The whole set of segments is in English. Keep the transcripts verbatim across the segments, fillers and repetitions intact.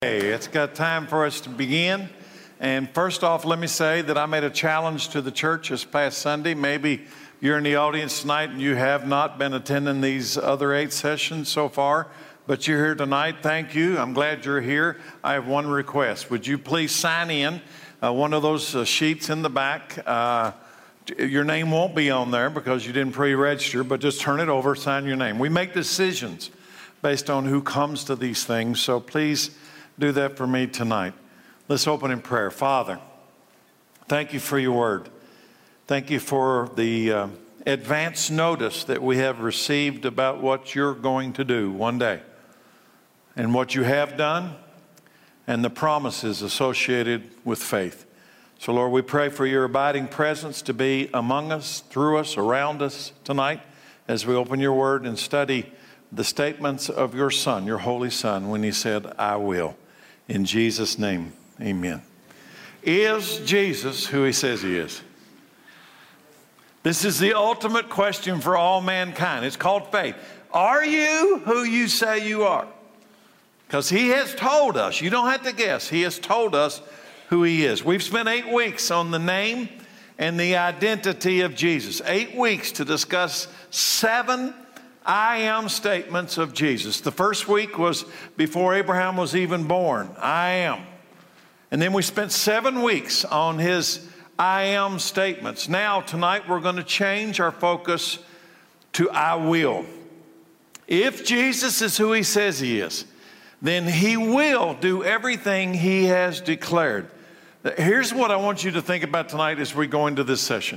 Hey, it's got time for us to begin. And first off, let me say that I made a challenge to the church this past Sunday. Maybe you're in the audience tonight and you have not been attending these other eight sessions so far, but you're here tonight. Thank you. I'm glad you're here. I have one request. Would you please sign in uh, one of those uh, sheets in the back? Uh, your name won't be on there because you didn't pre-register, but just turn it over, sign your name. We make decisions based on who comes to these things, so please do that for me tonight. Let's open in prayer. Father, thank you for your word. Thank you for the uh, advance notice that we have received about what you're going to do one day and what you have done and the promises associated with faith. So, Lord, we pray for your abiding presence to be among us, through us, around us tonight as we open your word and study the statements of your Son, your Holy Son, when he said, I will. In Jesus' name, amen. Is Jesus who he says he is? This is the ultimate question for all mankind. It's called faith. Are you who you say you are? Because he has told us. You don't have to guess. He has told us who he is. We've spent eight weeks on the name and the identity of Jesus. Eight weeks to discuss seven I am statements of Jesus. The first week was before Abraham was even born. I am. And then we spent seven weeks on his I am statements. Now, tonight, we're going to change our focus to I will. If Jesus is who he says he is, then he will do everything he has declared. Here's what I want you to think about tonight as we go into this session.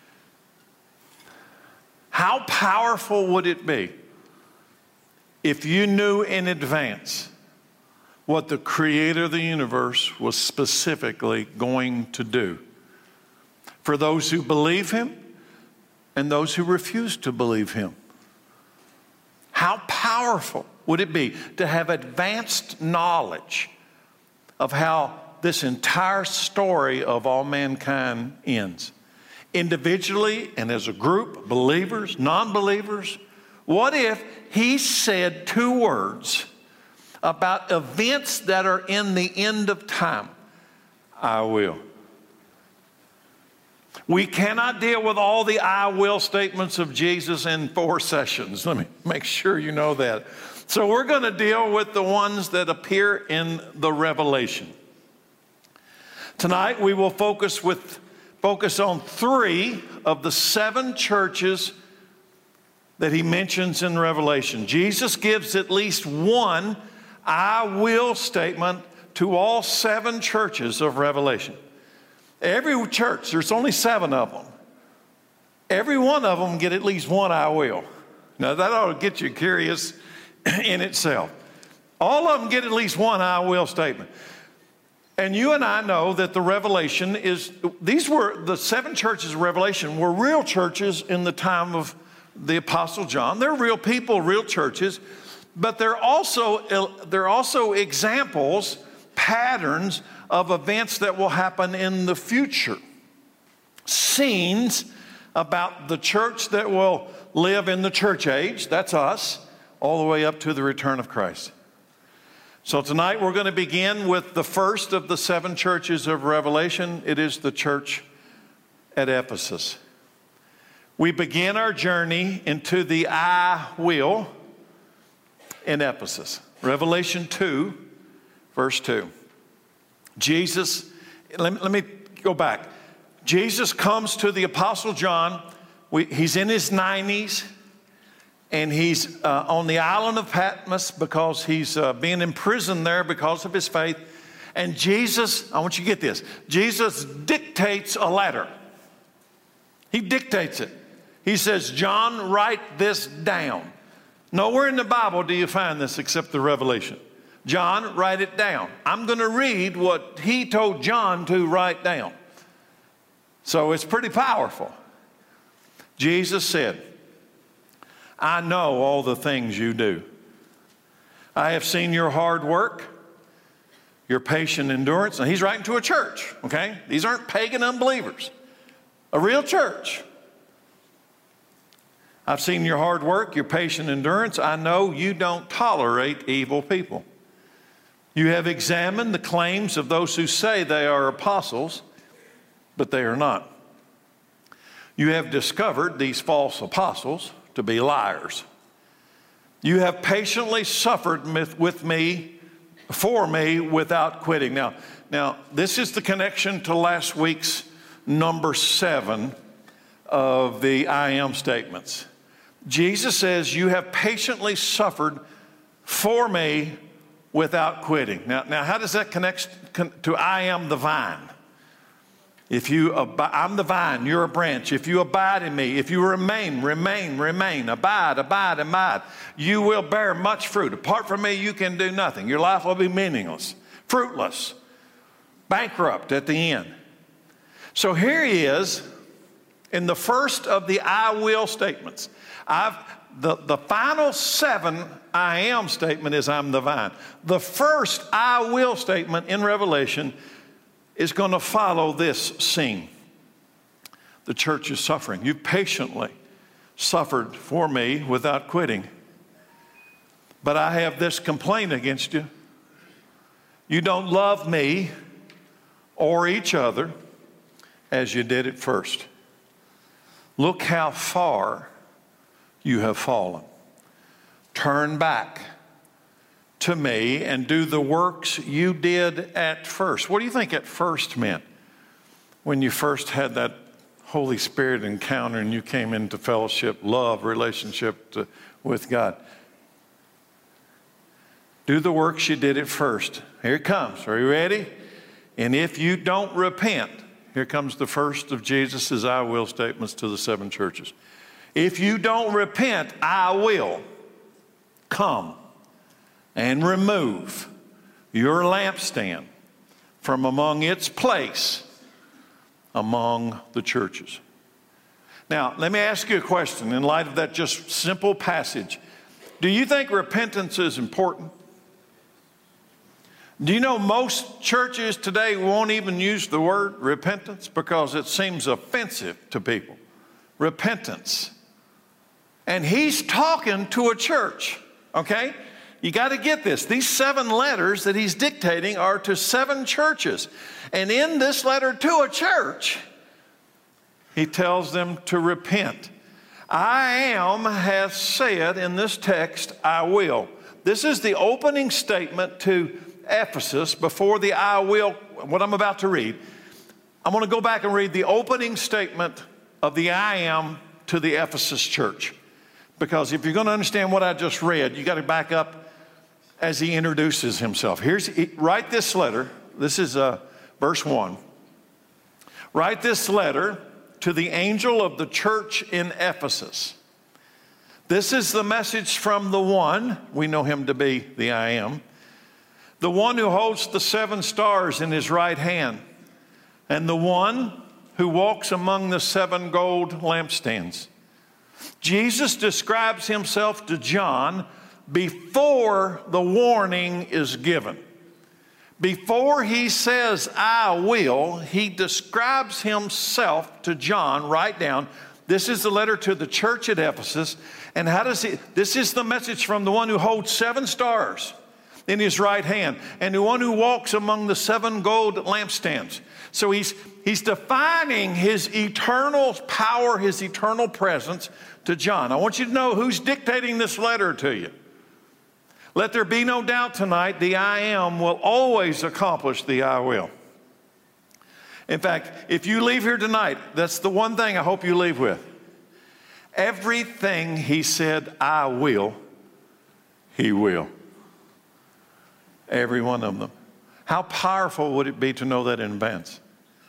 How powerful would it be if you knew in advance what the creator of the universe was specifically going to do for those who believe him and those who refuse to believe him? How powerful would it be to have advanced knowledge of how this entire story of all mankind ends? Individually and as a group, believers, non-believers. What if he said two words about events that are in the end of time? I will. We cannot deal with all the I will statements of Jesus in four sessions. Let me make sure you know that. So we're going to deal with the ones that appear in the Revelation. Tonight we will focus with Focus on three of the seven churches that he mentions in Revelation. Jesus gives at least one I will statement to all seven churches of Revelation. Every church, there's only seven of them. Every one of them get at least one I will. Now that ought to get you curious in itself. All of them get at least one I will statement. And you and I know that the Revelation is, these were, the seven churches of Revelation were real churches in the time of the Apostle John. They're real people, real churches, but they're also, they're also examples, patterns of events that will happen in the future. Scenes about the church that will live in the church age, that's us, all the way up to the return of Christ. So tonight we're going to begin with the first of the seven churches of Revelation. It is the church at Ephesus. We begin our journey into the I will in Ephesus. Revelation two, verse two. Jesus, let me, let me go back. Jesus comes to the Apostle John. We, he's in his nineties. And he's uh, on the island of Patmos because he's uh, being imprisoned there because of his faith. And Jesus, I want you to get this, Jesus dictates a letter. He dictates it. He says, John, write this down. Nowhere in the Bible do you find this except the Revelation. John, write it down. I'm going to read what he told John to write down. So it's pretty powerful. Jesus said, I know all the things you do. I have seen your hard work, your patient endurance. And he's writing to a church, okay? These aren't pagan unbelievers. A real church. I've seen your hard work, your patient endurance. I know you don't tolerate evil people. You have examined the claims of those who say they are apostles, but they are not. You have discovered these false apostles to be liars. You have patiently suffered with me, for me, without quitting. Now, now this is the connection to last week's number seven of the I am statements. Jesus says, you have patiently suffered for me without quitting. Now, now how does that connect to I am the vine? If you, ab- I'm the vine, you're a branch. If you abide in me, if you remain, remain, remain, abide, abide, abide, you will bear much fruit. Apart from me, you can do nothing. Your life will be meaningless, fruitless, bankrupt at the end. So here he is in the first of the I will statements. I've, the, the final seven I am statement is I'm the vine. The first I will statement in Revelation is going to follow this scene. The church is suffering. You patiently suffered for me without quitting. But I have this complaint against you. You don't love me or each other as you did at first. Look how far you have fallen. Turn back to me and do the works you did at first. What do you think at first meant when you first had that Holy Spirit encounter and you came into fellowship, love, relationship to, with God? Do the works you did at first. Here it comes. Are you ready? And if you don't repent, here comes the first of Jesus' I will statements to the seven churches. If you don't repent, I will come and remove your lampstand from among its place among the churches. Now, let me ask you a question in light of that just simple passage. Do you think repentance is important? Do you know most churches today won't even use the word repentance because it seems offensive to people? Repentance. And he's talking to a church, okay? You got to get this. These seven letters that he's dictating are to seven churches. And in this letter to a church, he tells them to repent. I am has said in this text, I will. This is the opening statement to Ephesus before the I will, what I'm about to read. I'm going to go back and read the opening statement of the I am to the Ephesus church. Because if you're going to understand what I just read, you got to back up as he introduces himself. Here's, write this letter. This is uh, verse one. Write this letter to the angel of the church in Ephesus. This is the message from the one, we know him to be the I am, the one who holds the seven stars in his right hand, and the one who walks among the seven gold lampstands. Jesus describes himself to John before the warning is given. Before he says, I will, he describes himself to John. Write down, this is the letter to the church at Ephesus. And how does he, this is the message from the one who holds seven stars in his right hand and the one who walks among the seven gold lampstands. So he's, he's defining his eternal power, his eternal presence to John. I want you to know who's dictating this letter to you. Let there be no doubt tonight, the I am will always accomplish the I will. In fact, if you leave here tonight, that's the one thing I hope you leave with. Everything he said, I will, he will. Every one of them. How powerful would it be to know that in advance?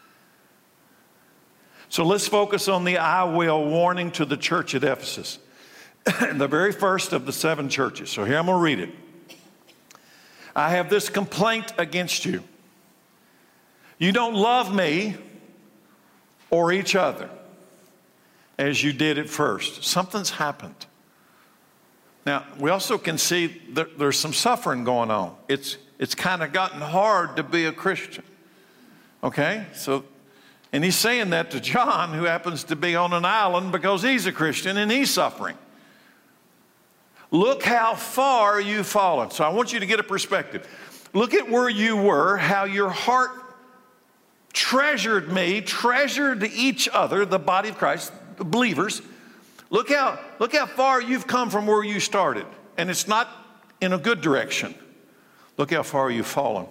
So let's focus on the I will warning to the church at Ephesus. The very first of the seven churches. So here I'm going to read it. I have this complaint against you. You don't love me or each other as you did at first. Something's happened. Now, we also can see that there's some suffering going on. It's, it's kind of gotten hard to be a Christian. Okay? So, and he's saying that to John, who happens to be on an island because he's a Christian and he's suffering. Look how far you've fallen. So I want you to get a perspective. Look at where you were, how your heart treasured me, treasured each other, the body of Christ, the believers. Look how, look how far you've come from where you started. And it's not in a good direction. Look how far you've fallen.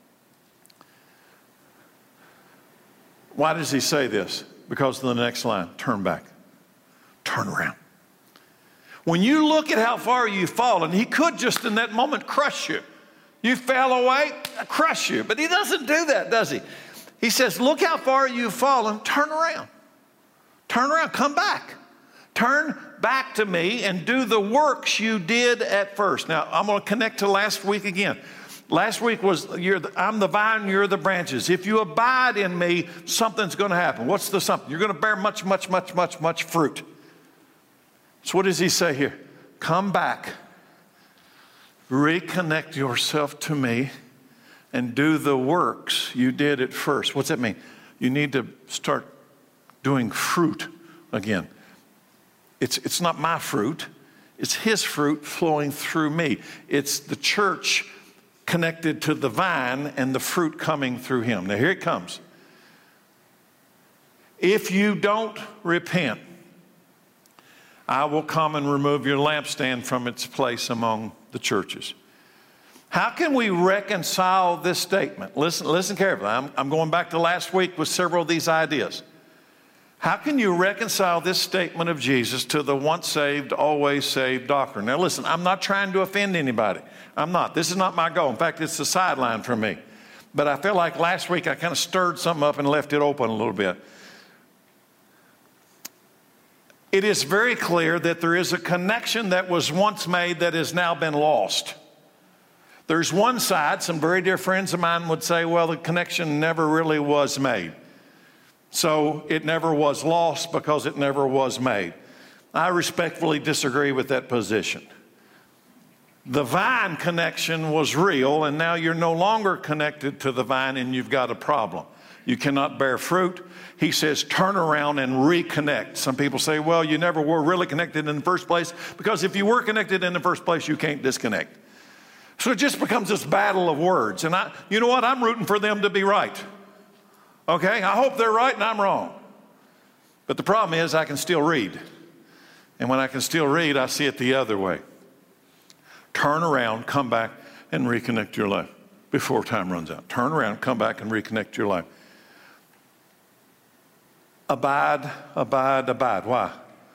Why does he say this? Because of the next line, turn back, turn around. When you look at how far you've fallen, he could just in that moment crush you. You fell away, crush you. But he doesn't do that, does he? He says, look how far you've fallen, turn around. Turn around, come back. Turn back to me and do the works you did at first. Now, I'm going to connect to last week again. Last week was, you're the, I'm the vine, you're the branches. If you abide in me, something's going to happen. What's the something? You're going to bear much, much, much, much, much fruit. So what does he say here? Come back. Reconnect yourself to me and do the works you did at first. What's that mean? You need to start doing fruit again. It's, it's not my fruit. It's his fruit flowing through me. It's the church connected to the vine and the fruit coming through him. Now here it comes. If you don't repent, I will come and remove your lampstand from its place among the churches. How can we reconcile this statement? Listen, listen carefully. I'm, I'm going back to last week with several of these ideas. How can you reconcile this statement of Jesus to the once saved, always saved doctrine? Now listen, I'm not trying to offend anybody. I'm not. This is not my goal. In fact, it's a sideline for me. But I feel like last week I kind of stirred something up and left it open a little bit. It is very clear that there is a connection that was once made that has now been lost. There's one side, some very dear friends of mine would say, well, the connection never really was made. So it never was lost because it never was made. I respectfully disagree with that position. The vine connection was real, and now you're no longer connected to the vine and you've got a problem. You cannot bear fruit. He says, turn around and reconnect. Some people say, well, you never were really connected in the first place, because if you were connected in the first place, you can't disconnect. So it just becomes this battle of words. And I, you know what? I'm rooting for them to be right. Okay? I hope they're right and I'm wrong. But the problem is I can still read. And when I can still read, I see it the other way. Turn around, come back, and reconnect your life before time runs out. Turn around, come back, and reconnect your life. Abide, abide, abide. Why?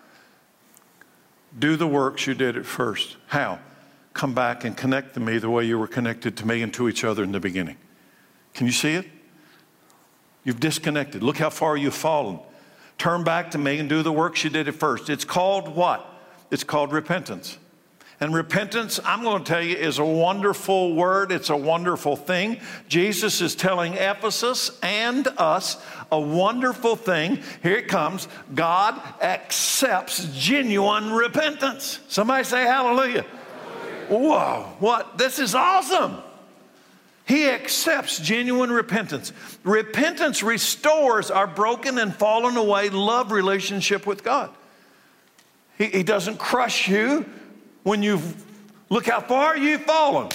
Do the works you did at first. How? Come back and connect to me the way you were connected to me and to each other in the beginning. Can you see it? You've disconnected. Look how far you've fallen. Turn back to me and do the works you did at first. It's called what? It's called repentance. And repentance, I'm going to tell you, is a wonderful word. It's a wonderful thing. Jesus is telling Ephesus and us a wonderful thing. Here it comes. God accepts genuine repentance. Somebody say hallelujah. Whoa, what? This is awesome. He accepts genuine repentance. Repentance restores our broken and fallen away love relationship with God. He, he doesn't crush you when you look how far you've fallen.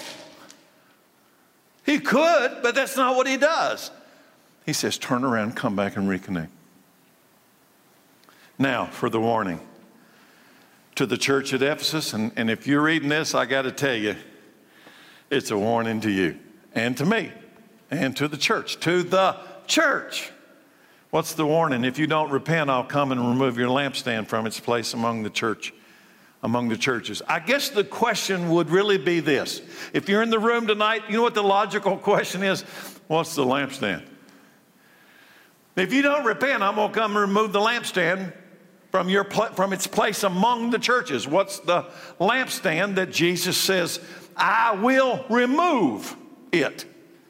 He could, but that's not what he does. He says, turn around, come back and reconnect. Now, for the warning to the church at Ephesus, and, and if you're reading this, I got to tell you, it's a warning to you and to me and to the church, to the church. What's the warning? If you don't repent, I'll come and remove your lampstand from its place among the church, among the churches. I guess the question would really be this. If you're in the room tonight, you know what the logical question is? What's the lampstand? If you don't repent, I'm going to come and remove the lampstand from your pl- from its place among the churches. What's the lampstand that Jesus says, I will remove it?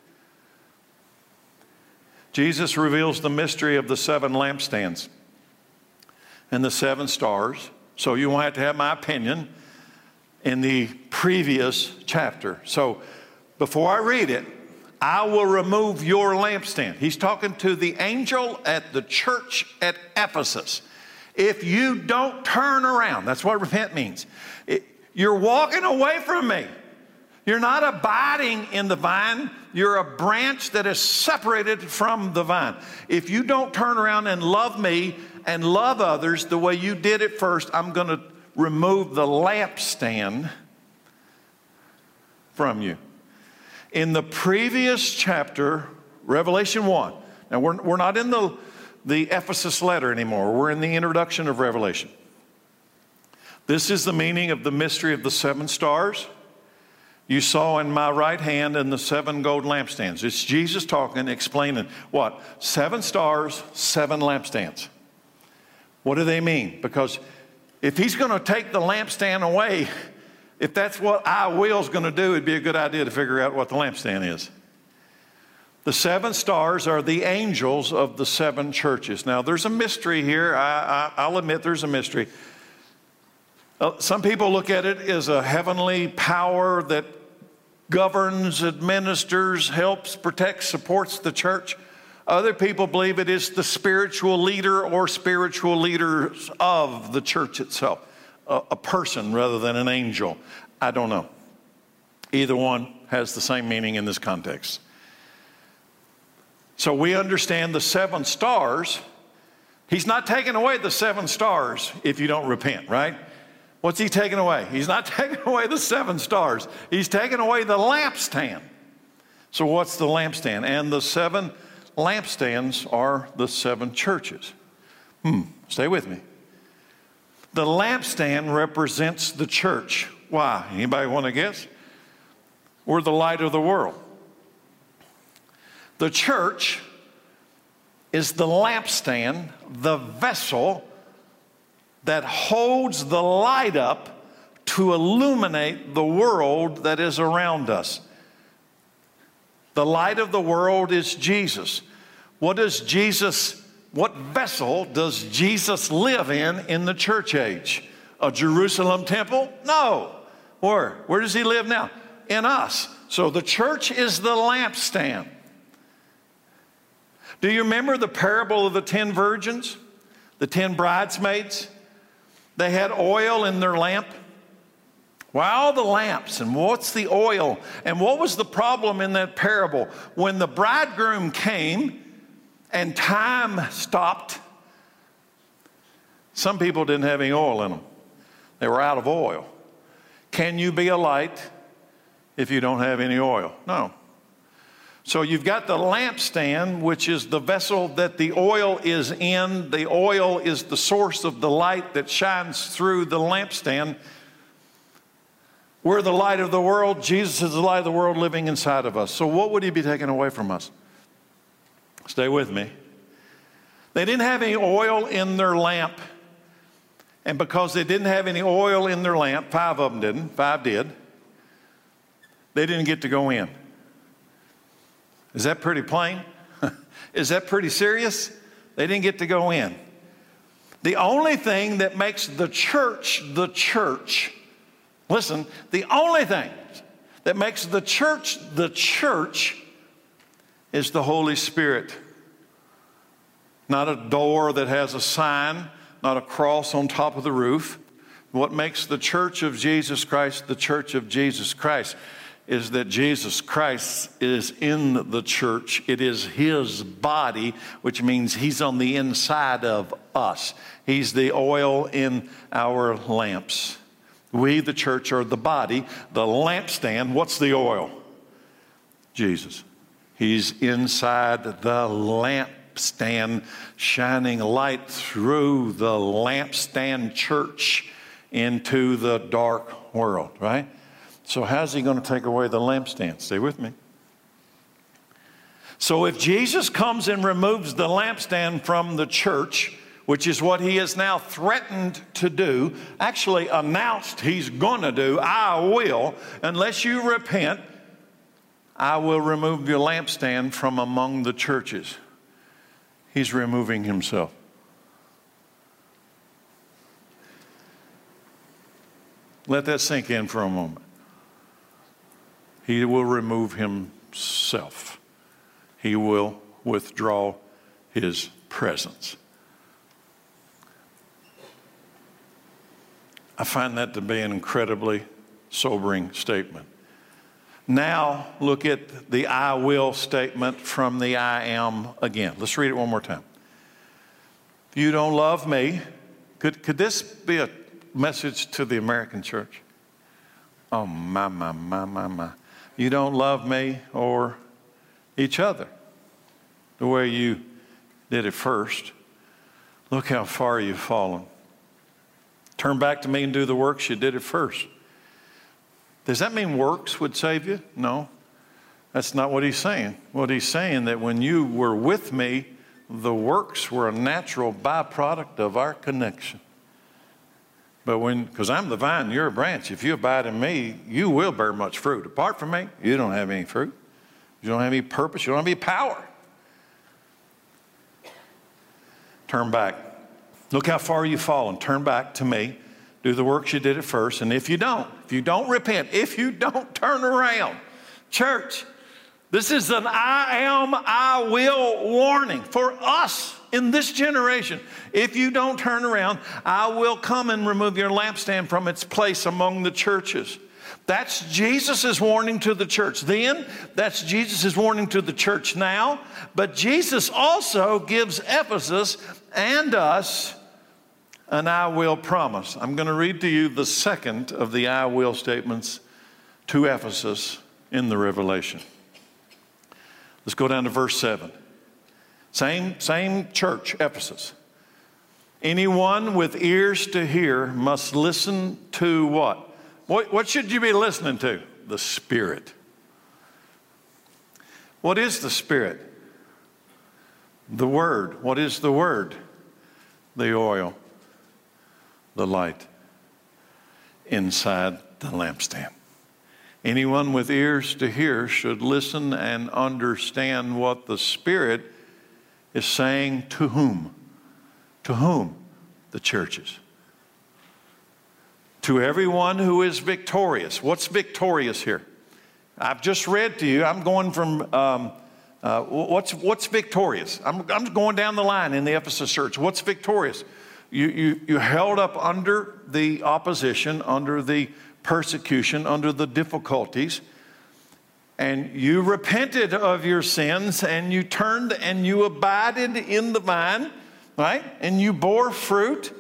Jesus reveals the mystery of the seven lampstands and the seven stars. So you won't have to have my opinion in the previous chapter. So before I read it, I will remove your lampstand. He's talking to the angel at the church at Ephesus. If you don't turn around, that's what repent means. It, you're walking away from me. You're not abiding in the vine. You're a branch that is separated from the vine. If you don't turn around and love me and love others the way you did it first, I'm going to remove the lampstand from you. In the previous chapter, Revelation one, now we're, we're not in the, the Ephesus letter anymore. We're in the introduction of Revelation. This is the meaning of the mystery of the seven stars you saw in my right hand and the seven gold lampstands. It's Jesus talking, explaining what? Seven stars, seven lampstands. What do they mean? Because if he's going to take the lampstand away, if that's what I will is going to do, it'd be a good idea to figure out what the lampstand is. The seven stars are the angels of the seven churches. Now, there's a mystery here. I, I, I'll admit there's a mystery. Uh, some people look at it as a heavenly power that governs, administers, helps, protects, supports the church. Other people believe it is the spiritual leader or spiritual leaders of the church itself, a, a person rather than an angel. I don't know. Either one has the same meaning in this context. So we understand the seven stars. He's not taking away the seven stars if you don't repent, right? What's he taking away? He's not taking away the seven stars. He's taking away the lampstand. So what's the lampstand? And the seven lampstands are the seven churches. Hmm, stay with me. The lampstand represents the church. Why? Anybody want to guess? We're the light of the world. The church is the lampstand, the vessel that holds the light up to illuminate the world that is around us. The light of the world is Jesus. What does Jesus, what vessel does Jesus live in in the church age? A Jerusalem temple? No. Where? Where does he live now? In us. So the church is the lampstand. Do you remember the parable of the ten virgins? The ten bridesmaids? They had oil in their lamp. Wow, the lamps, and what's the oil? And what was the problem in that parable? When the bridegroom came and time stopped, some people didn't have any oil in them. They were out of oil. Can you be a light if you don't have any oil? No. So you've got the lampstand, which is the vessel that the oil is in. The oil is the source of the light that shines through the lampstand. We're the light of the world. Jesus is the light of the world living inside of us. So what would he be taking away from us? Stay with me. They didn't have any oil in their lamp. And because they didn't have any oil in their lamp, five of them didn't, five did, they didn't get to go in. Is that pretty plain? Is that pretty serious? They didn't get to go in. The only thing that makes the church the church, listen, the only thing that makes the church the church is the Holy Spirit. Not a door that has a sign, not a cross on top of the roof. What makes the church of Jesus Christ the church of Jesus Christ is that Jesus Christ is in the church. It is his body, which means he's on the inside of us. He's the oil in our lamps. We, the church, are the body. The lampstand, what's the oil? Jesus. He's inside the lampstand, shining light through the lampstand church into the dark world, right? So how's he going to take away the lampstand? Stay with me. So if Jesus comes and removes the lampstand from the church, which is what he has now threatened to do, actually announced he's going to do, I will, unless you repent, I will remove your lampstand from among the churches. He's removing himself. Let that sink in for a moment. He will remove himself. He will withdraw his presence. I find that to be an incredibly sobering statement. Now look at the I will statement from the I am again. Let's read it one more time. If you don't love me, could, could this be a message to the American church? Oh, my, my, my, my, my. You don't love me or each other the way you did it first. Look how far you've fallen. Turn back to me and do the works you did at first. Does that mean works would save you? No, that's not what he's saying. What he's saying that when you were with me, the works were a natural byproduct of our connection. But when, because I'm the vine, you're a branch. If you abide in me, you will bear much fruit. Apart from me, you don't have any fruit. You don't have any purpose. You don't have any power. Turn back. Look how far you've fallen. Turn back to me. Do the works you did at first. And if you don't, if you don't repent, if you don't turn around, church, this is an I am, I will warning for us in this generation. If you don't turn around, I will come and remove your lampstand from its place among the churches. That's Jesus' warning to the church then. That's Jesus' warning to the church now. But Jesus also gives Ephesus and us an I will promise. I'm going to read to you the second of the I will statements to Ephesus in the Revelation. Let's go down to verse seven. Same, same church, Ephesus. Anyone with ears to hear must listen to what? What, what should you be listening to? The Spirit. What is the Spirit? The Word. What is the Word? The oil. The light inside the lampstand. Anyone with ears to hear should listen and understand what the Spirit is saying to whom? To whom? The churches. To everyone who is victorious. What's victorious here? I've just read to you. I'm going from, um, uh, what's, what's victorious? I'm, I'm going down the line in the Ephesus church. What's victorious? You, you, you held up under the opposition, under the persecution, under the difficulties, and you repented of your sins, and you turned and you abided in the vine, right? And you bore fruit.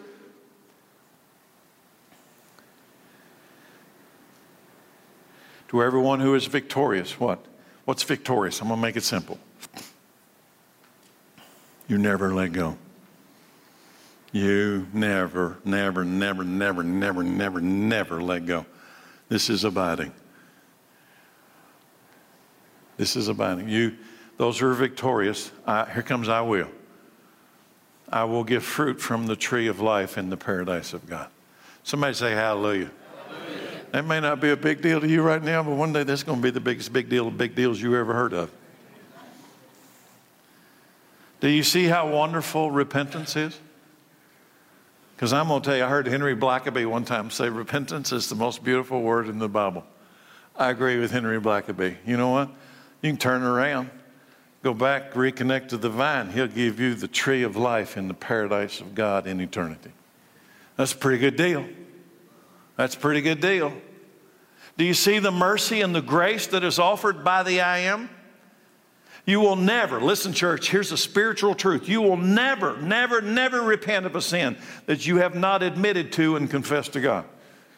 To everyone who is victorious, what? What's victorious? I'm going to make it simple. You never let go. You never, never, never, never, never, never, never let go. This is abiding. This is abiding. You, those who are victorious, I, here comes I will. I will give fruit from the tree of life in the paradise of God. Somebody say hallelujah. Hallelujah. That may not be a big deal to you right now, but one day that's going to be the biggest big deal of big deals you ever heard of. Do you see how wonderful repentance is? Because I'm going to tell you, I heard Henry Blackaby one time say repentance is the most beautiful word in the Bible. I agree with Henry Blackaby. You know what? You can turn around, go back, reconnect to the vine. He'll give you the tree of life in the paradise of God in eternity. That's a pretty good deal. That's a pretty good deal. Do you see the mercy and the grace that is offered by the I am? You will never, listen church, here's a spiritual truth. You will never, never, never repent of a sin that you have not admitted to and confessed to God.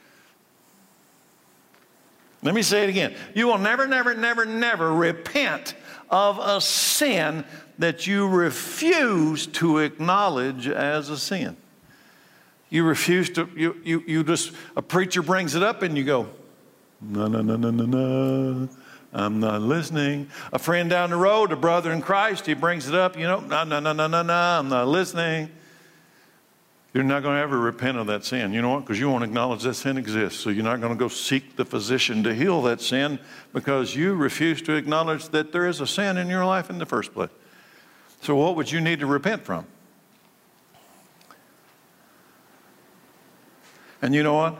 Let me say it again. You will never, never, never, never repent of a sin that you refuse to acknowledge as a sin. You refuse to, you, you, you just, a preacher brings it up and you go, no, no, no, no, no, no. I'm not listening. A friend down the road, a brother in Christ, he brings it up, you know, no, no, no, no, no, no, I'm not listening. You're not going to ever repent of that sin. You know what? Because you won't acknowledge that sin exists. So you're not going to go seek the physician to heal that sin because you refuse to acknowledge that there is a sin in your life in the first place. So what would you need to repent from? And you know what?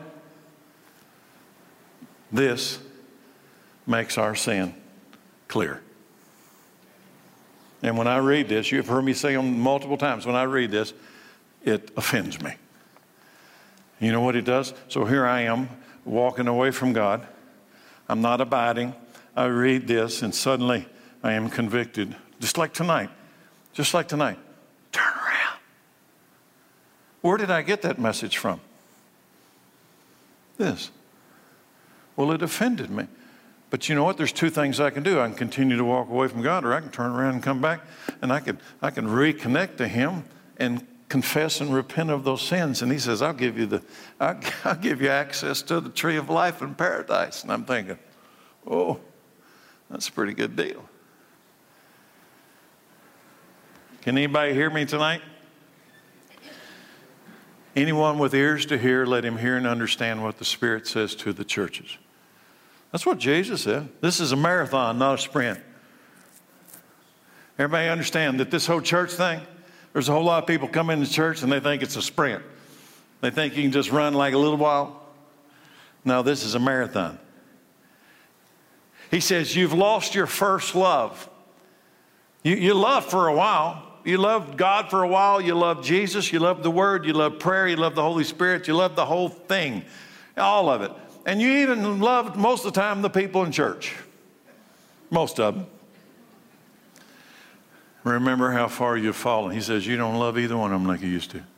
This makes our sin clear. And when I read this, you've heard me say them multiple times, when I read this, it offends me. You know what it does? So here I am walking away from God. I'm not abiding. I read this and suddenly I am convicted, just like tonight, just like tonight. Turn around. Where did I get that message from? This. Well, it offended me. But you know what? There's two things I can do. I can continue to walk away from God, or I can turn around and come back, and I can, I can reconnect to Him and confess and repent of those sins. And He says, I'll give you the, I'll, I'll give you access to the tree of life in paradise. And I'm thinking, oh, that's a pretty good deal. Can anybody hear me tonight? Anyone with ears to hear, let him hear and understand what the Spirit says to the churches. That's what Jesus said. This is a marathon, not a sprint. Everybody understand that this whole church thing, there's a whole lot of people come into church and they think it's a sprint. They think you can just run like a little while. No, this is a marathon. He says, you've lost your first love. You, you love for a while. You loved God for a while. You loved Jesus. You loved the Word. You loved prayer. You loved the Holy Spirit. You loved the whole thing, all of it. And you even loved most of the time the people in church. Most of them. Remember how far you've fallen. He says you don't love either one of them like you used to.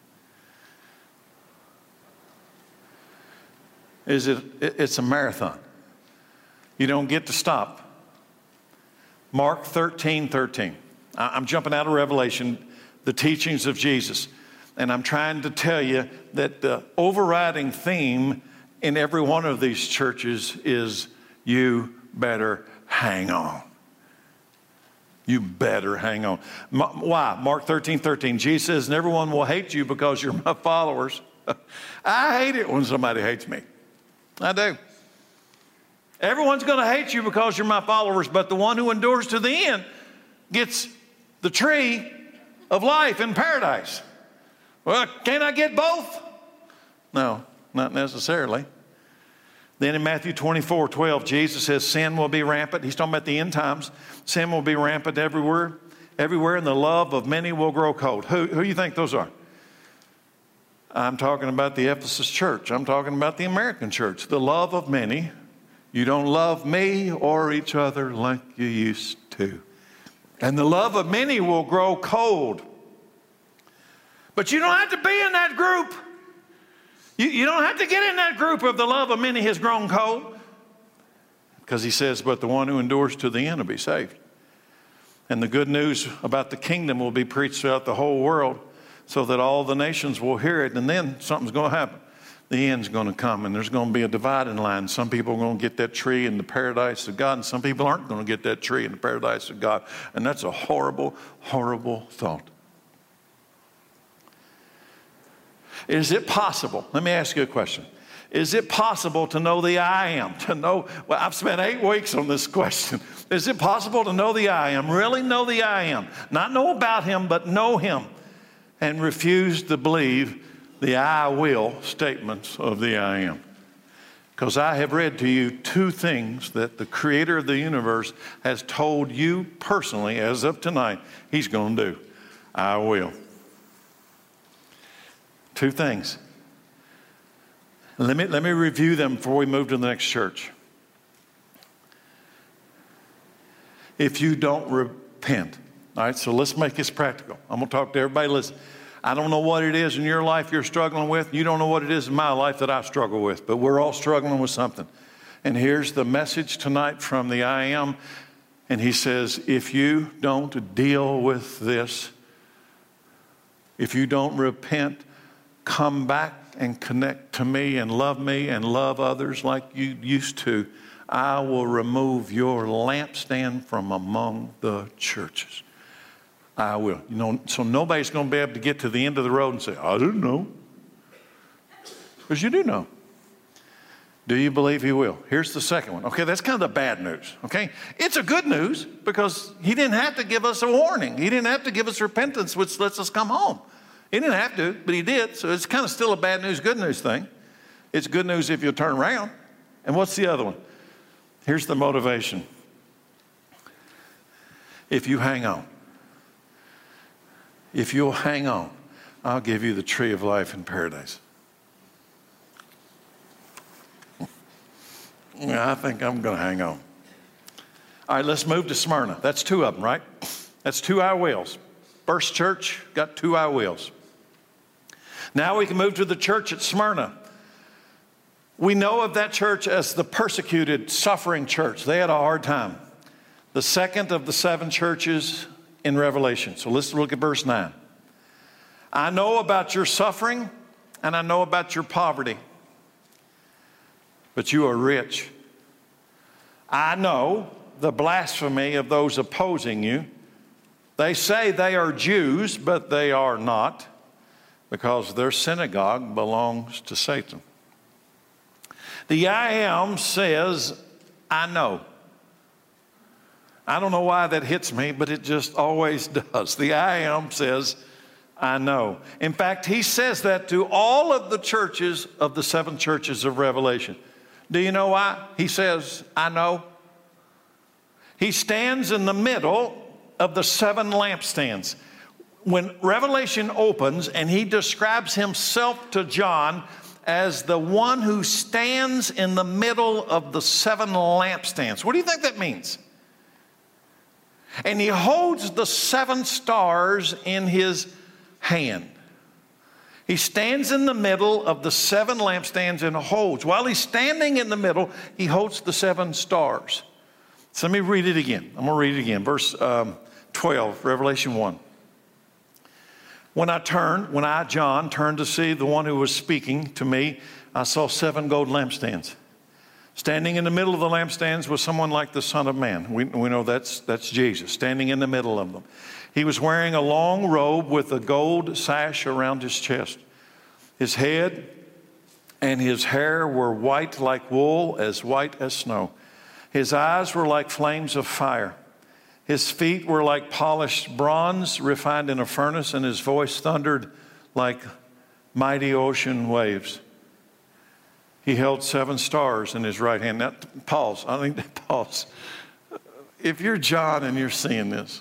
Is it? It's a marathon. You don't get to stop. Mark thirteen thirteen. I'm jumping out of Revelation, the teachings of Jesus. And I'm trying to tell you that the overriding theme in every one of these churches is you better hang on. You better hang on. Why? Mark thirteen thirteen. Jesus says, and everyone will hate you because you're my followers. I hate it when somebody hates me. I do. Everyone's going to hate you because you're my followers, but the one who endures to the end gets the tree of life in paradise. Well, can't I get both? No, not necessarily. Then in Matthew twenty-four twelve, Jesus says sin will be rampant. He's talking about the end times. Sin will be rampant everywhere, everywhere, and the love of many will grow cold. Who, who do you think those are? I'm talking about the Ephesus church. I'm talking about the American church. The love of many. You don't love me or each other like you used to. And the love of many will grow cold. But you don't have to be in that group. You, you don't have to get in that group of the love of many has grown cold. Because he says, but the one who endures to the end will be saved. And the good news about the kingdom will be preached throughout the whole world so that all the nations will hear it. And then something's going to happen. The end's going to come and there's going to be a dividing line. Some people are going to get that tree in the paradise of God and some people aren't going to get that tree in the paradise of God. And that's a horrible, horrible thought. Is it possible? Let me ask you a question. Is it possible to know the I am? To know, well, I've spent eight weeks on this question. Is it possible to know the I am? Really know the I am? Not know about him, but know him. And refuse to believe the I will statements of the I am. Because I have read to you two things that the creator of the universe has told you personally as of tonight he's going to do. I will. Two things. Let me, let me review them before we move to the next church. If you don't repent. All right, so let's make this practical. I'm going to talk to everybody. Listen, I don't know what it is in your life you're struggling with. You don't know what it is in my life that I struggle with. But we're all struggling with something. And here's the message tonight from the I am. And he says, if you don't deal with this, if you don't repent, come back and connect to me and love me and love others like you used to, I will remove your lampstand from among the churches. I will. You know, so nobody's going to be able to get to the end of the road and say, I didn't know. Because you do know. Do you believe he will? Here's the second one. Okay, that's kind of the bad news. Okay, it's a good news because he didn't have to give us a warning. He didn't have to give us repentance, which lets us come home. He didn't have to, but he did. So it's kind of still a bad news, good news thing. It's good news if you'll turn around. And what's the other one? Here's the motivation. If you hang on. If you'll hang on, I'll give you the tree of life in paradise. Yeah, I think I'm going to hang on. All right, let's move to Smyrna. That's two of them, right? That's two I wills. First church got two I wills. Now we can move to the church at Smyrna. We know of that church as the persecuted, suffering church. They had a hard time. The second of the seven churches in Revelation. So let's look at verse nine. I know about your suffering and I know about your poverty, but you are rich. I know the blasphemy of those opposing you. They say they are Jews, but they are not, because their synagogue belongs to Satan. The I am says, I know. I don't know why that hits me, but it just always does. The I am says, I know. In fact, he says that to all of the churches of the seven churches of Revelation. Do you know why he says, I know? He stands in the middle of the seven lampstands. When Revelation opens and he describes himself to John as the one who stands in the middle of the seven lampstands, what do you think that means? And he holds the seven stars in his hand. He stands in the middle of the seven lampstands and holds. While he's standing in the middle, he holds the seven stars. So let me read it again. I'm going to read it again. Verse um, twelve, Revelation one. When I turned, when I, John, turned to see the one who was speaking to me, I saw seven gold lampstands. Standing in the middle of the lampstands was someone like the Son of Man. We, we know that's, that's Jesus, standing in the middle of them. He was wearing a long robe with a gold sash around his chest. His head and his hair were white like wool, as white as snow. His eyes were like flames of fire. His feet were like polished bronze refined in a furnace, and his voice thundered like mighty ocean waves. He held seven stars in his right hand. Now, pause. I think pause. If you're John and you're seeing this,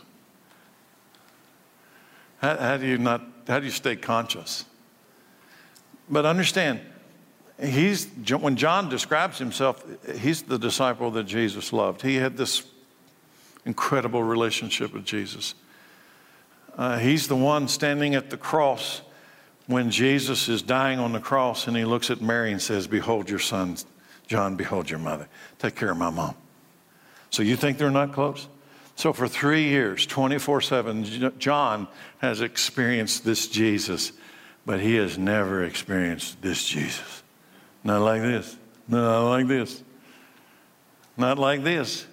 how, how do you not? How do you stay conscious? But understand, he's when John describes himself, he's the disciple that Jesus loved. He had this incredible relationship with Jesus. Uh, he's the one standing at the cross when Jesus is dying on the cross, and he looks at Mary and says, behold your son, John, behold your mother. Take care of my mom. So you think they're not close? So for three years, twenty-four seven, John has experienced this Jesus, but he has never experienced this Jesus. Not like this. Not like this. Not like this.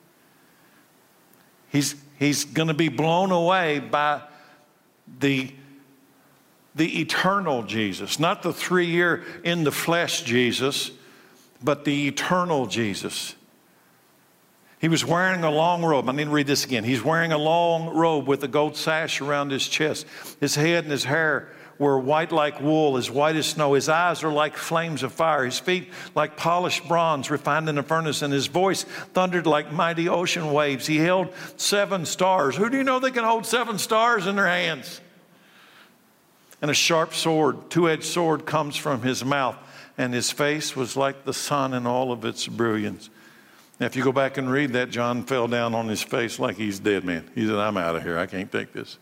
He's, he's going to be blown away by the, the eternal Jesus, not the three-year in the flesh Jesus, but the eternal Jesus. He was wearing a long robe. I need to read this again. He's wearing a long robe with a gold sash around his chest. His head and his hair were white like wool, as white as snow. His eyes are like flames of fire. His feet like polished bronze refined in a furnace. And his voice thundered like mighty ocean waves. He held seven stars. Who do you know that can hold seven stars in their hands? And a sharp sword, two-edged sword, comes from his mouth. And his face was like the sun in all of its brilliance. Now, if you go back and read that, John fell down on his face like he's dead, man. He said, I'm out of here. I can't take this.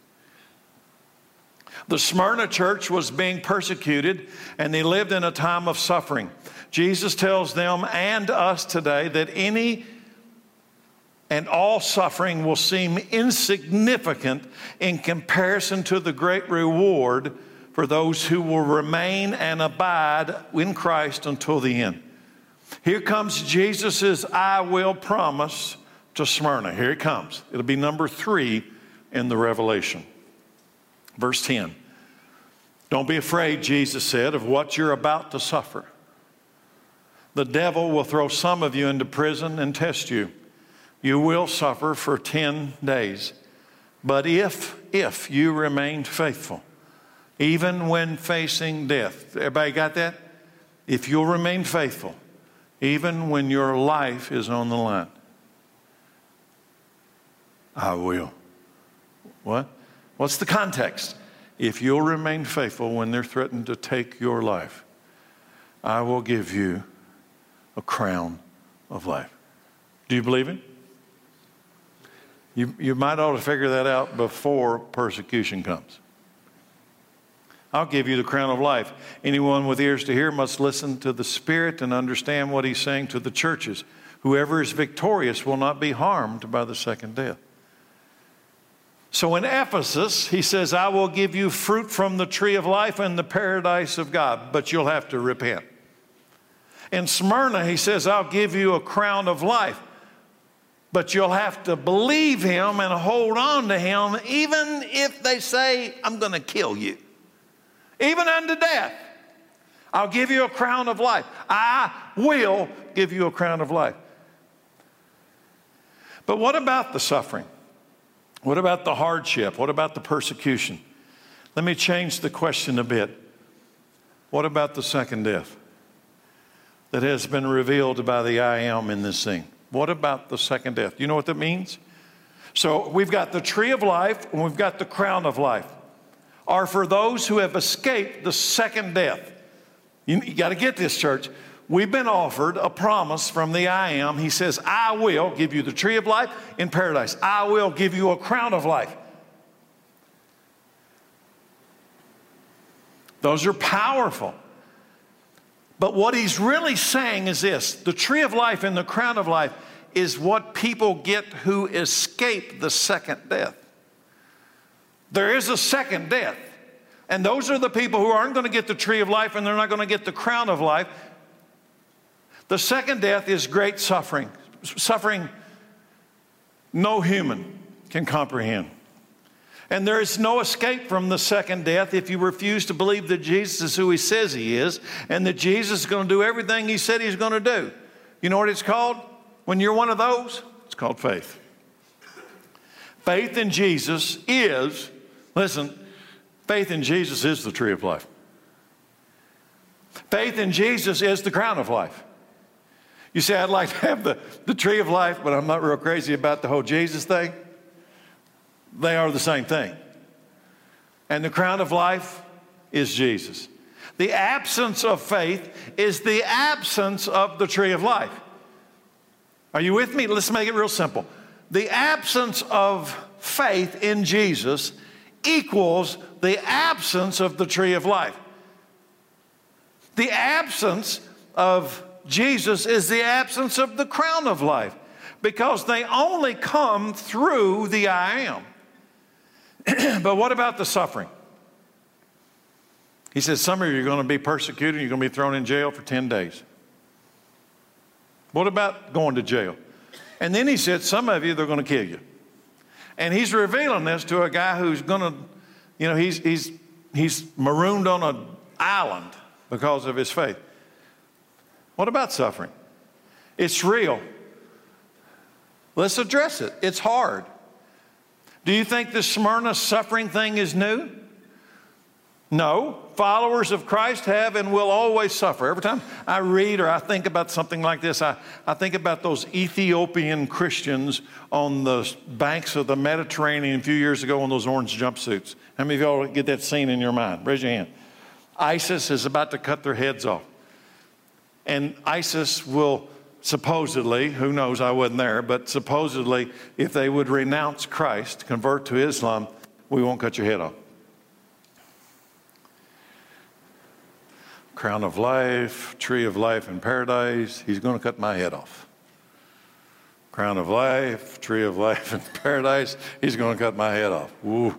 The Smyrna church was being persecuted, and they lived in a time of suffering. Jesus tells them and us today that any and all suffering will seem insignificant in comparison to the great reward for those who will remain and abide in Christ until the end. Here comes Jesus' I will promise to Smyrna. Here it comes. It'll be number three in the Revelation. Verse ten. Don't be afraid, Jesus said, of what you're about to suffer. The devil will throw some of you into prison and test you. You will suffer for ten days. But if, if you remain faithful, even when facing death, everybody got that? If you'll remain faithful, even when your life is on the line, I will. What? What's the context? If you'll remain faithful when they're threatened to take your life, I will give you a crown of life. Do you believe it? You, you might ought to figure that out before persecution comes. I'll give you the crown of life. Anyone with ears to hear must listen to the Spirit and understand what he's saying to the churches. Whoever is victorious will not be harmed by the second death. So in Ephesus, he says, I will give you fruit from the tree of life and the paradise of God, but you'll have to repent. In Smyrna, he says, I'll give you a crown of life, but you'll have to believe him and hold on to him, even if they say, I'm going to kill you. Even unto death. I'll give you a crown of life. I will give you a crown of life. But what about the suffering? What about the hardship? What about the persecution? Let me change the question a bit. What about the second death that has been revealed by the I am in this thing? What about the second death? Do you know what that means? So we've got the tree of life and we've got the crown of life. Are for those who have escaped the second death. You, you got to get this, church. We've been offered a promise from the I am. He says, I will give you the tree of life in paradise. I will give you a crown of life. Those are powerful. But what he's really saying is this: the tree of life and the crown of life is what people get who escape the second death. There is a second death. And those are the people who aren't going to get the tree of life and they're not going to get the crown of life. The second death is great suffering. Suffering no human can comprehend. And there is no escape from the second death if you refuse to believe that Jesus is who he says he is and that Jesus is going to do everything he said he's going to do. You know what it's called? When you're one of those, it's called faith. Faith in Jesus is, listen, faith in Jesus is the tree of life. Faith in Jesus is the crown of life. You say, I'd like to have the, the tree of life, but I'm not real crazy about the whole Jesus thing. They are the same thing. And the crown of life is Jesus. The absence of faith is the absence of the tree of life. Are you with me? Let's make it real simple. The absence of faith in Jesus equals the absence of the tree of life. The absence of Jesus is the absence of the crown of life, because they only come through the I am. But what about the suffering? He says some of you are going to be persecuted, you're going to be thrown in jail for ten days. What about going to jail? And then he said some of you, they're going to kill you. And he's revealing this to a guy who's going to, you know, he's, he's, he's marooned on an island because of his faith. What about suffering? It's real. Let's address it. It's hard. Do you think the Smyrna suffering thing is new? No. Followers of Christ have and will always suffer. Every time I read or I think about something like this, I, I think about those Ethiopian Christians on the banks of the Mediterranean a few years ago in those orange jumpsuits. How many of y'all get that scene in your mind? Raise your hand. ISIS is about to cut their heads off. And ISIS will supposedly, who knows, I wasn't there, but supposedly if they would renounce Christ, convert to Islam, we won't cut your head off. Crown of life, tree of life in paradise, he's going to cut my head off. Crown of life, tree of life in paradise, he's going to cut my head off. Woo.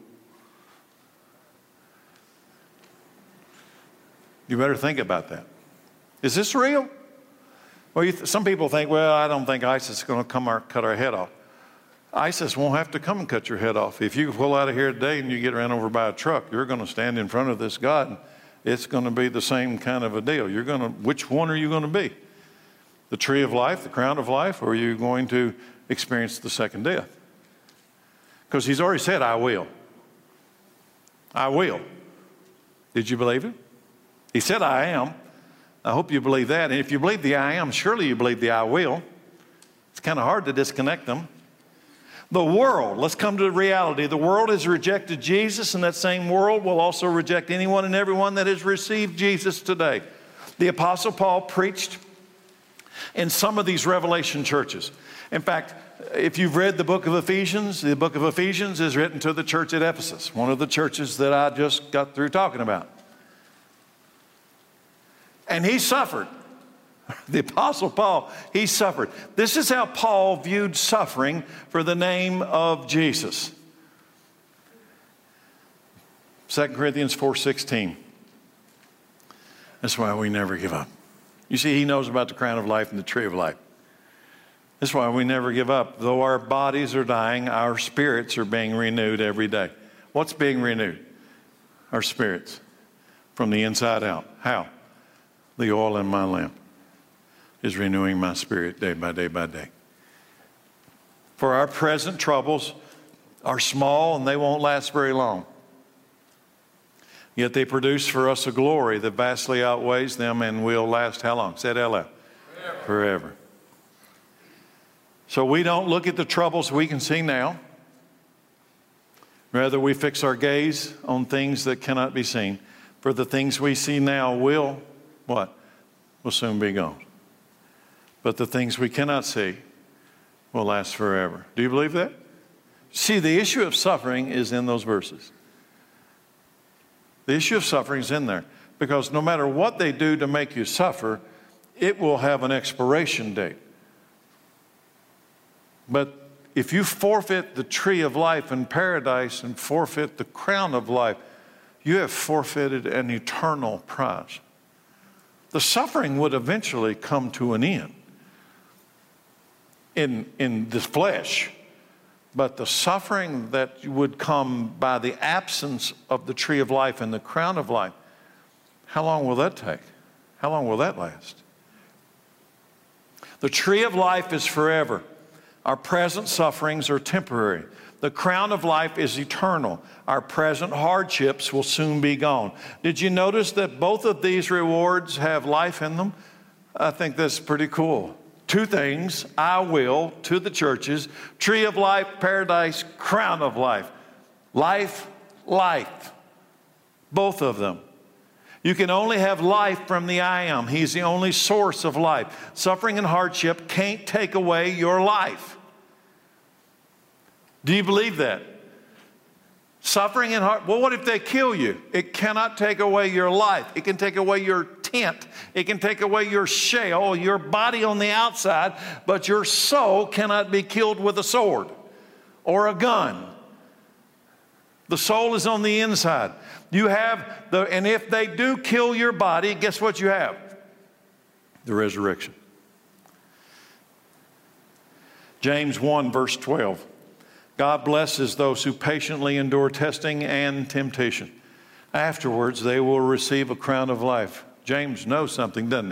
You better think about that. Is this real? Well, you th- some people think, well, I don't think ISIS is going to come our, cut our head off. ISIS won't have to come and cut your head off. If you pull out of here today and you get ran over by a truck, you're going to stand in front of this God, and it's going to be the same kind of a deal. You're going to, which one are you going to be? The tree of life, the crown of life, or are you going to experience the second death? Because he's already said, I will. I will. Did you believe it? He said, I am. I hope you believe that. And if you believe the I am, surely you believe the I will. It's kind of hard to disconnect them. The world, let's come to the reality. The world has rejected Jesus, and that same world will also reject anyone and everyone that has received Jesus today. The Apostle Paul preached in some of these Revelation churches. In fact, if you've read the book of Ephesians, the book of Ephesians is written to the church at Ephesus, one of the churches that I just got through talking about. And he suffered. The Apostle Paul, he suffered. This is how Paul viewed suffering for the name of Jesus. Second Corinthians four sixteen. That's why we never give up. You see, he knows about the crown of life and the tree of life. That's why we never give up. Though our bodies are dying, our spirits are being renewed every day. What's being renewed? Our spirits from the inside out. How? The oil in my lamp is renewing my spirit day by day by day. For our present troubles are small and they won't last very long. Yet they produce for us a glory that vastly outweighs them and will last how long? Say it out loud. Forever. Forever. So we don't look at the troubles we can see now. Rather, we fix our gaze on things that cannot be seen. For the things we see now will, what? Will soon be gone. But the things we cannot see will last forever. Do you believe that? See, the issue of suffering is in those verses. The issue of suffering is in there. Because no matter what they do to make you suffer, it will have an expiration date. But if you forfeit the tree of life in paradise and forfeit the crown of life, you have forfeited an eternal prize. The suffering would eventually come to an end in, in the flesh. But the suffering that would come by the absence of the tree of life and the crown of life, how long will that take? How long will that last? The tree of life is forever. Our present sufferings are temporary. The crown of life is eternal. Our present hardships will soon be gone. Did you notice that both of these rewards have life in them? I think that's pretty cool. Two things, I will, to the churches, tree of life, paradise, crown of life. Life, life. Both of them. You can only have life from the I am. He's the only source of life. Suffering and hardship can't take away your life. Do you believe that? Suffering and hard. Well, what if they kill you? It cannot take away your life. It can take away your tent. It can take away your shell, your body on the outside, but your soul cannot be killed with a sword or a gun. The soul is on the inside. You have the, and if they do kill your body, guess what you have? The resurrection. James one, verse twelve. God blesses those who patiently endure testing and temptation. Afterwards, they will receive a crown of life. James knows something, doesn't he?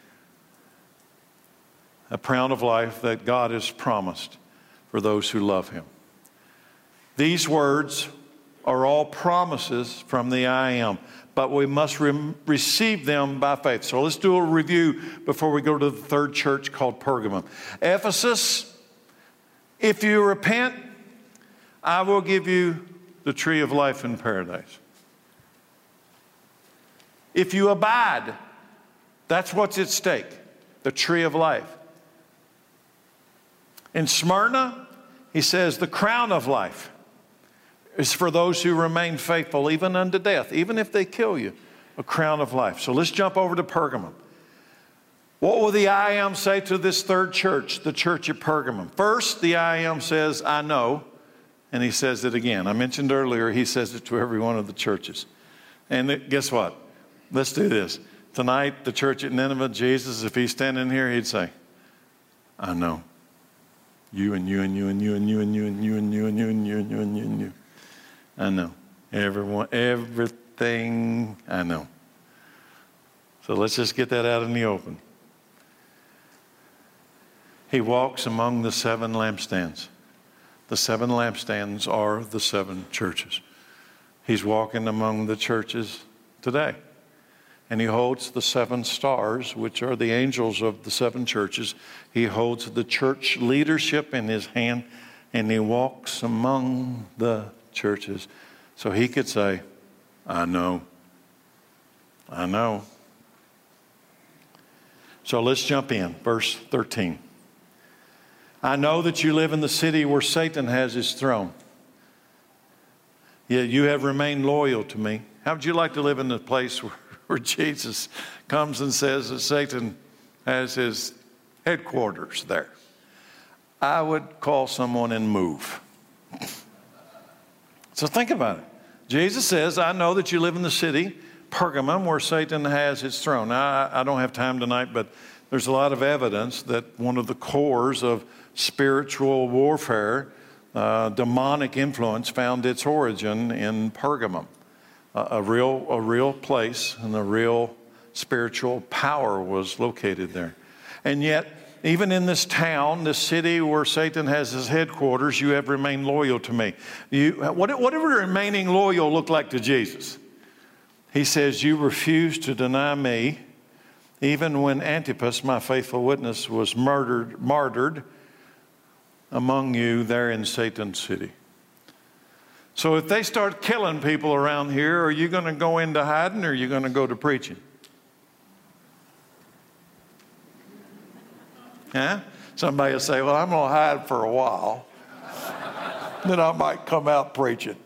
A crown of life that God has promised for those who love him. These words are all promises from the I am, but we must re- receive them by faith. So let's do a review before we go to the third church called Pergamum. Ephesus, if you repent, I will give you the tree of life in paradise. If you abide, that's what's at stake, the tree of life. In Smyrna, he says the crown of life is for those who remain faithful even unto death, even if they kill you, a crown of life. So let's jump over to Pergamum. What will the I am say to this third church, the church at Pergamum? First, the I am says, I know. And he says it again. I mentioned earlier, he says it to every one of the churches. And guess what? Let's do this. Tonight, the church at Nineveh, Jesus, if he's standing here, he'd say, I know. You and you and you and you and you and you and you and you and you and you and you and you and you. I know. Everyone, everything, I know. So let's just get that out in the open. He walks among the seven lampstands. The seven lampstands are the seven churches. He's walking among the churches today. And he holds the seven stars, which are the angels of the seven churches. He holds the church leadership in his hand, and he walks among the churches. So he could say, I know. I know. So let's jump in. Verse thirteen. I know that you live in the city where Satan has his throne. Yet you have remained loyal to me. How would you like to live in the place where, where Jesus comes and says that Satan has his headquarters there? I would call someone and move. So think about it. Jesus says, I know that you live in the city, Pergamum, where Satan has his throne. Now, I, I don't have time tonight, but there's a lot of evidence that one of the cores of spiritual warfare, uh, demonic influence, found its origin in Pergamum. Uh, a real, a real place and a real spiritual power was located there. And yet, even in this town, this city where Satan has his headquarters, you have remained loyal to me. You, what, what did remaining loyal look like to Jesus? He says, you refuse to deny me, even when Antipas, my faithful witness, was murdered, martyred among you there in Satan's city. So if they start killing people around here, are you going to go into hiding or are you going to go to preaching? Huh? Somebody will say, well, I'm going to hide for a while. Then I might come out preaching.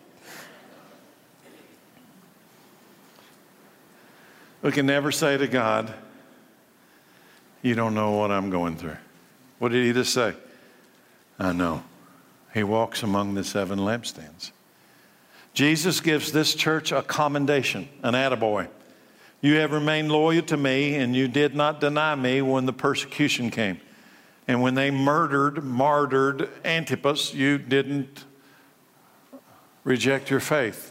We can never say to God, you don't know what I'm going through. What did he just say? I know. He walks among the seven lampstands. Jesus gives this church a commendation, an attaboy. You have remained loyal to me, and you did not deny me when the persecution came. And when they murdered, martyred Antipas, you didn't reject your faith.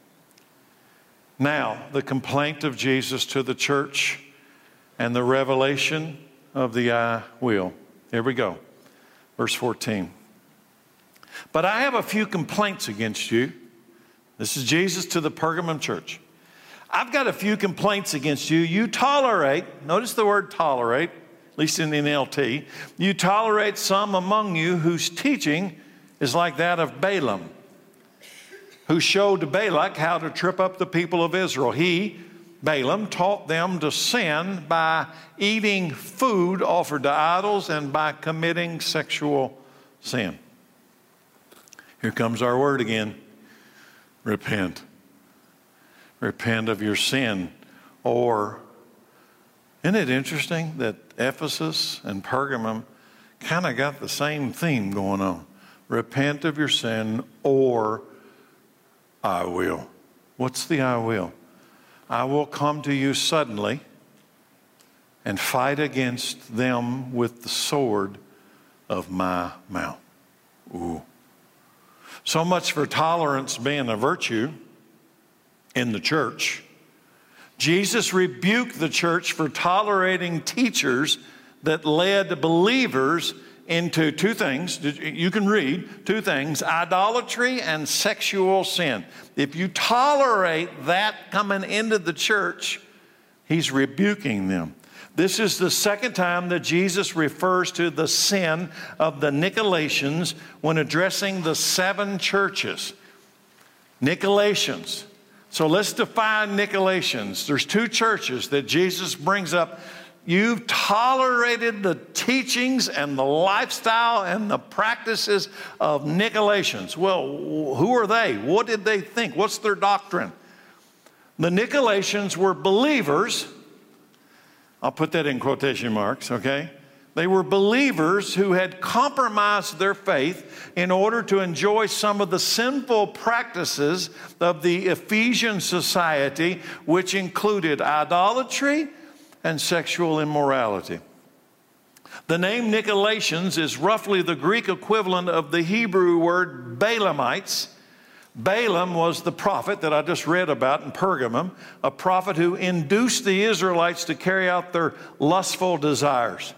Now, the complaint of Jesus to the church and the revelation of the I will. Here we go. Verse fourteen. But I have a few complaints against you. This is Jesus to the Pergamum church. I've got a few complaints against you. You tolerate, notice the word tolerate, at least in the N L T, you tolerate some among you whose teaching is like that of Balaam, who showed Balak how to trip up the people of Israel. He, Balaam, taught them to sin by eating food offered to idols and by committing sexual sin. Here comes our word again. Repent. Repent of your sin. Or, isn't it interesting that Ephesus and Pergamum kind of got the same theme going on? Repent of your sin, or I will. What's the I will? I will come to you suddenly and fight against them with the sword of my mouth. Ooh. So much for tolerance being a virtue in the church. Jesus rebuked the church for tolerating teachers that led believers into two things. You can read two things: idolatry and sexual sin. If you tolerate that coming into the church, he's rebuking them. This is the second time that Jesus refers to the sin of the Nicolaitans when addressing the seven churches. Nicolaitans. So let's define Nicolaitans. There's two churches that Jesus brings up. You've tolerated the teachings and the lifestyle and the practices of Nicolaitans. Well, who are they? What did they think? What's their doctrine? The Nicolaitans were believers. I'll put that in quotation marks, okay? They were believers who had compromised their faith in order to enjoy some of the sinful practices of the Ephesian society, which included idolatry and sexual immorality. The name Nicolaitans is roughly the Greek equivalent of the Hebrew word Balaamites. Balaam was the prophet that I just read about in Pergamum, a prophet who induced the Israelites to carry out their lustful desires.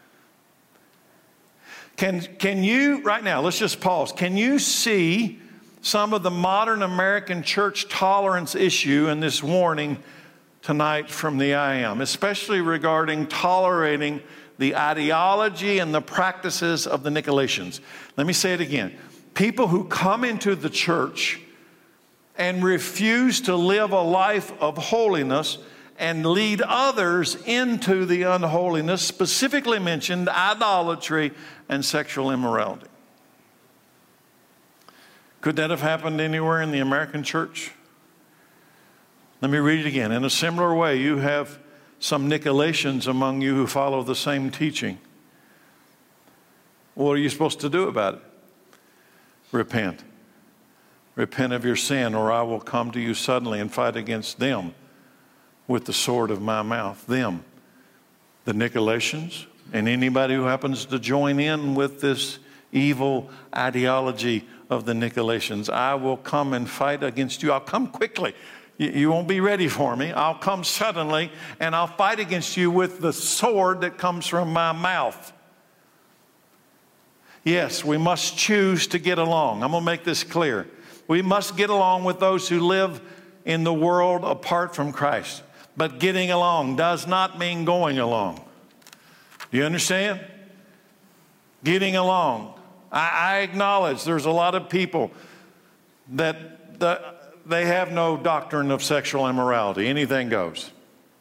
Can, can you, right now, let's just pause. Can you see some of the modern American church tolerance issue in this warning tonight from the I Am, especially regarding tolerating the ideology and the practices of the Nicolaitans? Let me say it again. People who come into the church and refuse to live a life of holiness and lead others into the unholiness, specifically mentioned idolatry and sexual immorality. Could that have happened anywhere in the American church? Let me read it again. In a similar way, you have some Nicolaitans among you who follow the same teaching. What are you supposed to do about it? Repent. Repent of your sin, or I will come to you suddenly and fight against them with the sword of my mouth. Them, the Nicolaitans, and anybody who happens to join in with this evil ideology of the Nicolaitans. I will come and fight against you. I'll come quickly. You, you won't be ready for me. I'll come suddenly, and I'll fight against you with the sword that comes from my mouth. Yes, we must choose to get along. I'm going to make this clear. We must get along with those who live in the world apart from Christ. But getting along does not mean going along. Do you understand? Getting along. I, I acknowledge there's a lot of people that the, they have no doctrine of sexual immorality. Anything goes.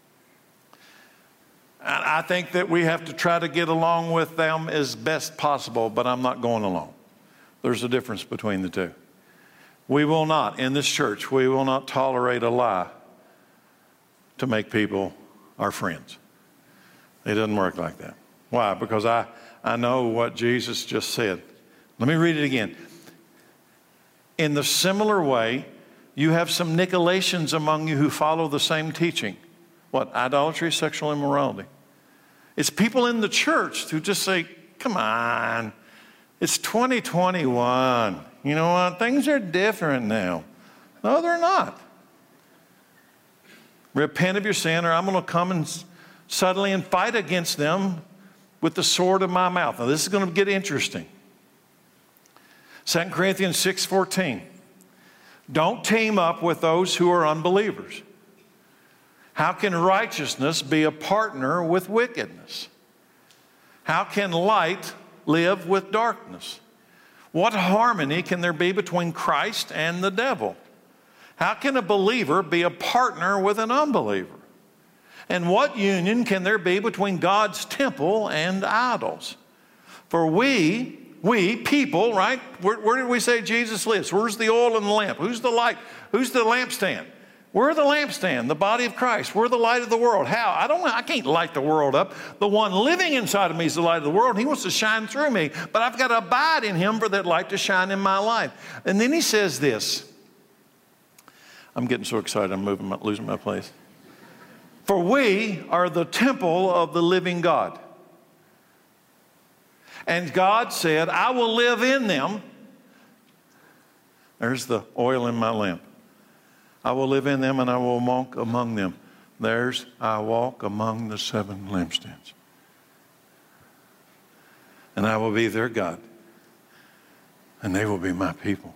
And I think that we have to try to get along with them as best possible, but I'm not going along. There's a difference between the two. We will not, in this church, we will not tolerate a lie to make people our friends. It doesn't work like that. Why? Because I, I know what Jesus just said. Let me read it again. In the similar way, you have some Nicolaitans among you who follow the same teaching. What? Idolatry, sexual immorality. It's people in the church who just say, come on, it's twenty twenty-one. You know what? Things are different now. No, they're not. Repent of your sin, or I'm going to come and suddenly and fight against them with the sword of my mouth. Now, this is going to get interesting. Second Corinthians six fourteen. Don't team up with those who are unbelievers. How can righteousness be a partner with wickedness? How can light live with darkness? What harmony can there be between Christ and the devil? How can a believer be a partner with an unbeliever? And what union can there be between God's temple and idols? For we, we people, right? Where, where did we say Jesus lives? Where's the oil and the lamp? Who's the light? Who's the lampstand? We're the lampstand, the body of Christ. We're the light of the world. How? I don't. I can't light the world up. The one living inside of me is the light of the world, and he wants to shine through me. But I've got to abide in him for that light to shine in my life. And then he says this. I'm getting so excited, I'm moving, my, losing my place. For we are the temple of the living God. And God said, I will live in them. There's the oil in my lamp. I will live in them and I will walk among them. There's, I walk among the seven lampstands. And I will be their God. And they will be my people.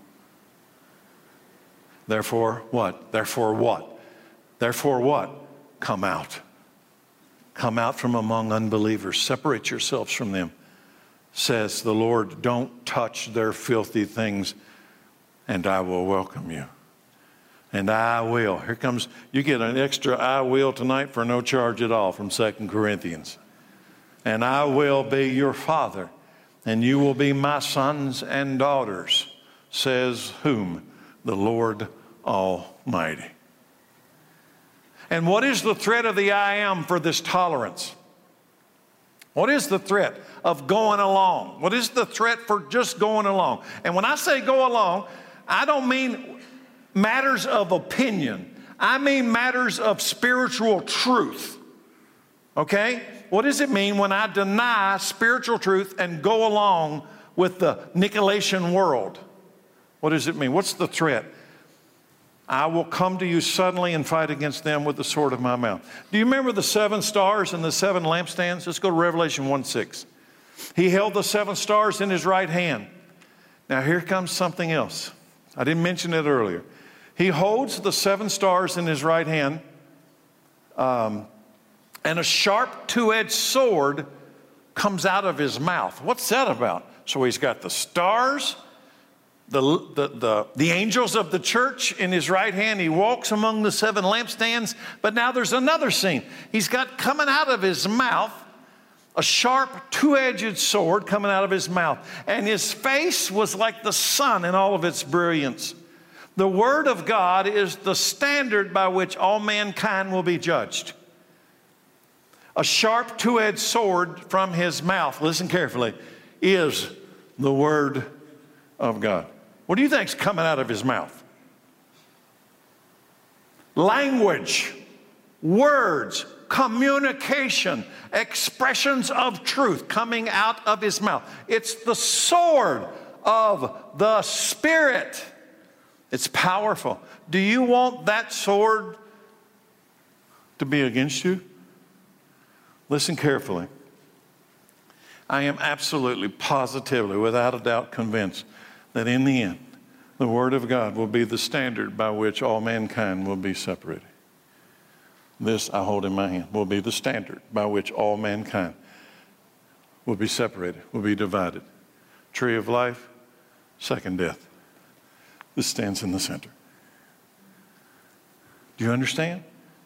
Therefore, what? Therefore, what? Therefore, what? Come out. Come out from among unbelievers. Separate yourselves from them. Says the Lord, don't touch their filthy things, and I will welcome you. And I will. Here comes, you get an extra I will tonight for no charge at all from Second Corinthians. And I will be your father, and you will be my sons and daughters, says whom? The Lord Almighty. And what is the threat of the I am for this tolerance? What is the threat of going along? What is the threat for just going along? And when I say go along, I don't mean matters of opinion. I mean matters of spiritual truth. Okay? What does it mean when I deny spiritual truth and go along with the Nicolaitan world? What does it mean? What's the threat? I will come to you suddenly and fight against them with the sword of my mouth. Do you remember the seven stars and the seven lampstands? Let's go to Revelation one six. He held the seven stars in his right hand. Now here comes something else. I didn't mention it earlier. He holds the seven stars in his right hand, um, and a sharp two-edged sword comes out of his mouth. What's that about? So he's got the stars, the, the, the, the angels of the church in his right hand. He walks among the seven lampstands. But now there's another scene. He's got coming out of his mouth a sharp two-edged sword coming out of his mouth. And his face was like the sun in all of its brilliance. The word of God is the standard by which all mankind will be judged. A sharp two-edged sword from his mouth, listen carefully, is the word of God. What do you think's coming out of his mouth? Language, words, communication, expressions of truth coming out of his mouth. It's the sword of the Spirit. It's powerful. Do you want that sword to be against you? Listen carefully. I am absolutely, positively, without a doubt convinced that in the end, the Word of God will be the standard by which all mankind will be separated. This I hold in my hand will be the standard by which all mankind will be separated, will be divided. Tree of life, second death. This stands in the center. Do you understand?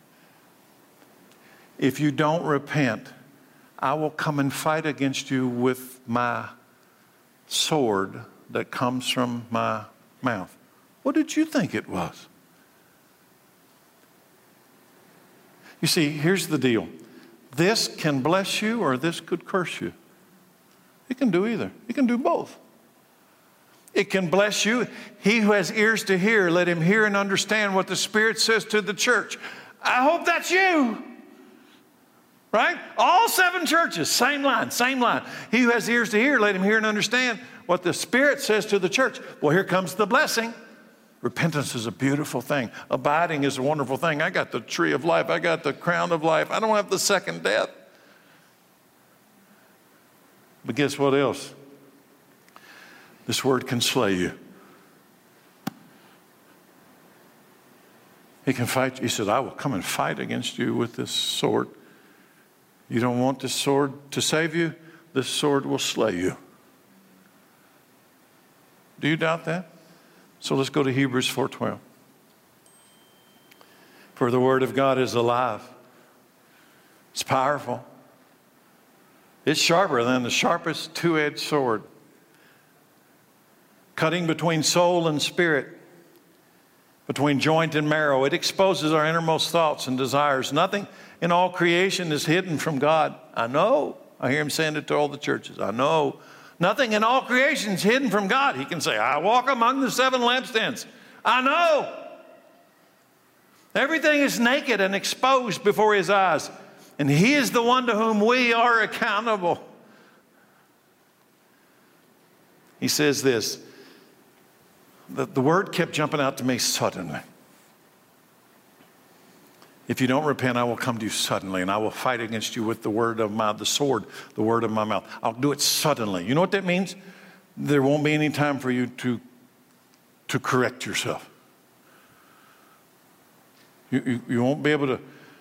If you don't repent, I will come and fight against you with my sword that comes from my mouth. What did you think it was? You see, here's the deal. This can bless you or this could curse you. It can do either. It can do both. It can bless you. He who has ears to hear, let him hear and understand what the Spirit says to the church. I hope that's you. Right? All seven churches, same line, same line. He who has ears to hear, let him hear and understand what the Spirit says to the church. Well, here comes the blessing. Repentance is a beautiful thing. Abiding is a wonderful thing. I got the tree of life. I got the crown of life. I don't have the second death. But guess what else? This word can slay you. He can fight you. He said, I will come and fight against you with this sword. You don't want this sword to save you? This sword will slay you. Do you doubt that? So let's go to Hebrews four twelve. For the word of God is alive. It's powerful. It's sharper than the sharpest two-edged sword, cutting between soul and spirit, between joint and marrow. It exposes our innermost thoughts and desires. Nothing in all creation is hidden from God. I know. I hear him saying it to all the churches. I know. Nothing in all creation is hidden from God. He can say, I walk among the seven lampstands. I know. Everything is naked and exposed before his eyes. And he is the one to whom we are accountable. He says this. The, the word kept jumping out to me suddenly. If you don't repent, I will come to you suddenly, and I will fight against you with the word of my, the sword, the word of my mouth. I'll do it suddenly. You know what that means? There won't be any time for you to, to correct yourself. You, you, you won't be able to,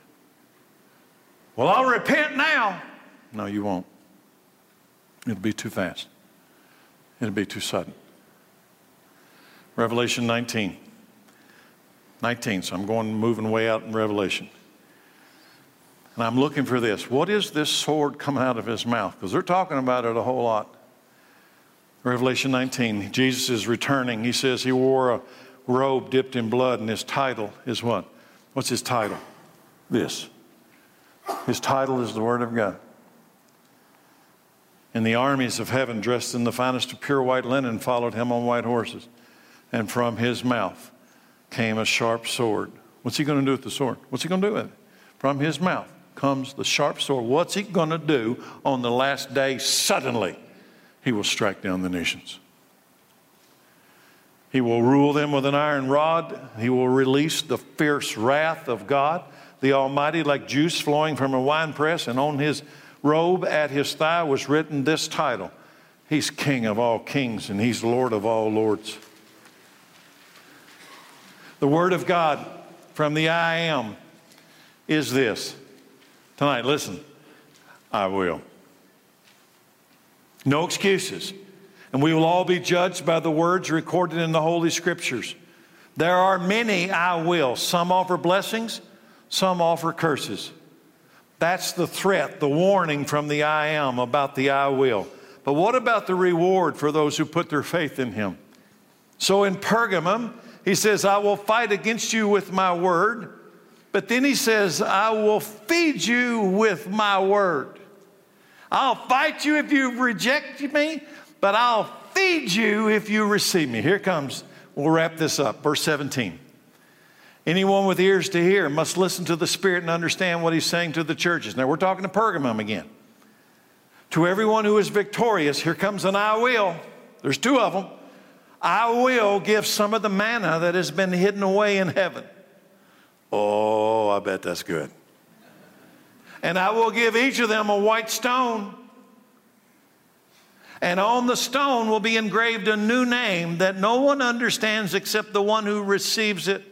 well, I'll repent now. No, you won't. It'll be too fast. It'll be too sudden. Revelation nineteen. nineteen, so I'm going moving way out in Revelation. And I'm looking for this. What is this sword coming out of his mouth? Because they're talking about it a whole lot. Revelation nineteen, Jesus is returning. He says he wore a robe dipped in blood, and his title is what? What's his title? This. His title is the Word of God. And the armies of heaven, dressed in the finest of pure white linen, followed him on white horses. And from his mouth came a sharp sword. What's he going to do with the sword? What's he going to do with it? From his mouth comes the sharp sword. What's he going to do on the last day? Suddenly, he will strike down the nations. He will rule them with an iron rod. He will release the fierce wrath of God, the Almighty, like juice flowing from a winepress. And on his robe at his thigh was written this title. He's King of all kings, and he's Lord of all lords. The Word of God from the I Am is this. Tonight, listen, I will. No excuses. And we will all be judged by the words recorded in the Holy Scriptures. There are many I will. Some offer blessings, some offer curses. That's the threat, the warning from the I am about the I will. But what about the reward for those who put their faith in him? So in Pergamum, he says, I will fight against you with my word. But then he says, I will feed you with my word. I'll fight you if you reject me, but I'll feed you if you receive me. Here comes, we'll wrap this up. Verse seventeen. Anyone with ears to hear must listen to the Spirit and understand what he's saying to the churches. Now we're talking to Pergamum again. To everyone who is victorious, here comes an I will. There's two of them. I will give some of the manna that has been hidden away in heaven. Oh, I bet that's good. And I will give each of them a white stone. And on the stone will be engraved a new name that no one understands except the one who receives it.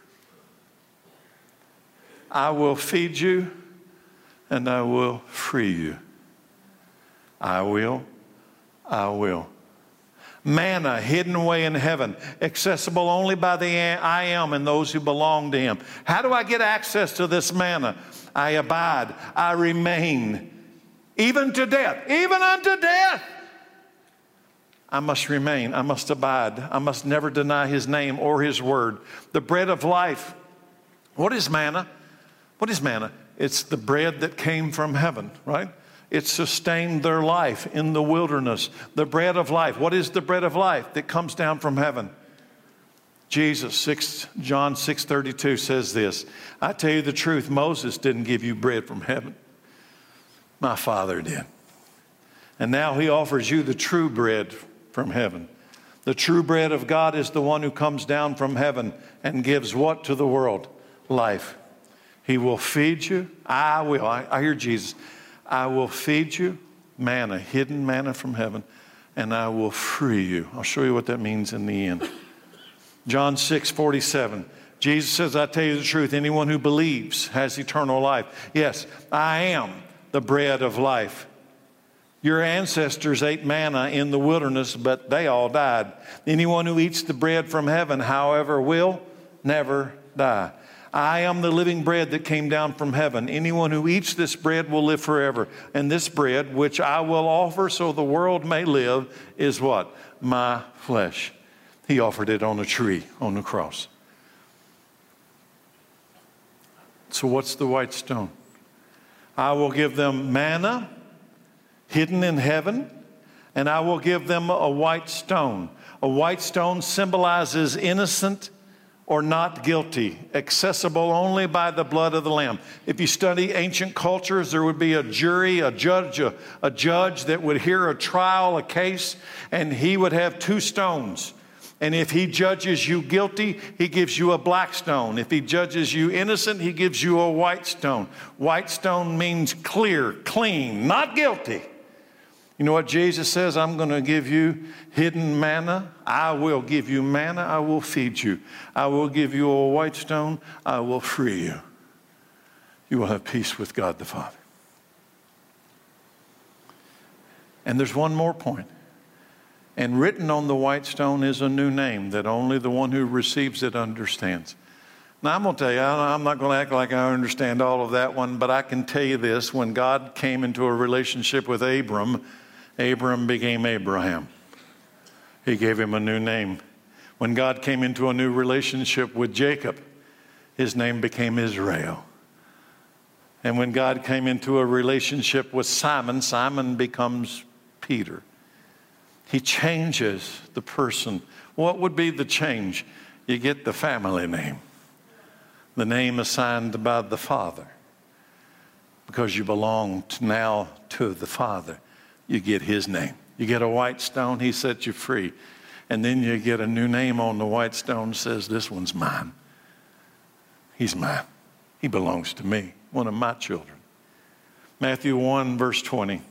I will feed you and I will free you. I will, I will. Manna hidden away in heaven, accessible only by the I am and those who belong to him. How do I get access to this manna? I abide, I remain, even to death, even unto death. I must remain, I must abide, I must never deny his name or his word. The bread of life. What is manna? What is manna? It's the bread that came from heaven, right? It sustained their life in the wilderness. The bread of life. What is the bread of life that comes down from heaven? Jesus, six, John six thirty-two says this. I tell you the truth, Moses didn't give you bread from heaven. My Father did. And now he offers you the true bread from heaven. The true bread of God is the one who comes down from heaven and gives what to the world? Life. He will feed you. I will. I, I hear Jesus. I will feed you manna, hidden manna from heaven, and I will free you. I'll show you what that means in the end. John six forty-seven. Jesus says, I tell you the truth, anyone who believes has eternal life. Yes, I am the bread of life. Your ancestors ate manna in the wilderness, but they all died. Anyone who eats the bread from heaven, however, will never die. I am the living bread that came down from heaven. Anyone who eats this bread will live forever. And this bread, which I will offer so the world may live, is what? My flesh. He offered it on a tree, on the cross. So what's the white stone? I will give them manna hidden in heaven, and I will give them a white stone. A white stone symbolizes innocent or not guilty, accessible only by the blood of the Lamb. If you study ancient cultures, there would be a jury, a judge, a, a judge that would hear a trial, a case, and he would have two stones. And if he judges you guilty, he gives you a black stone. If he judges you innocent, he gives you a white stone. White stone means clear, clean, not guilty. You know what Jesus says? I'm going to give you hidden manna. I will give you manna. I will feed you. I will give you a white stone. I will free you. You will have peace with God the Father. And there's one more point. And written on the white stone is a new name that only the one who receives it understands. Now, I'm going to tell you, I'm not going to act like I understand all of that one, but I can tell you this. When God came into a relationship with Abram, Abram became Abraham. He gave him a new name. When God came into a new relationship with Jacob, his name became Israel. And when God came into a relationship with Simon, Simon becomes Peter. He changes the person. What would be the change? You get the family name, the name assigned by the Father. Because you belong to now to the Father, you get his name. You get a white stone, he sets you free. And then you get a new name on the white stone that says, this one's mine. He's mine. He belongs to me, one of my children. Matthew one, verse twenty.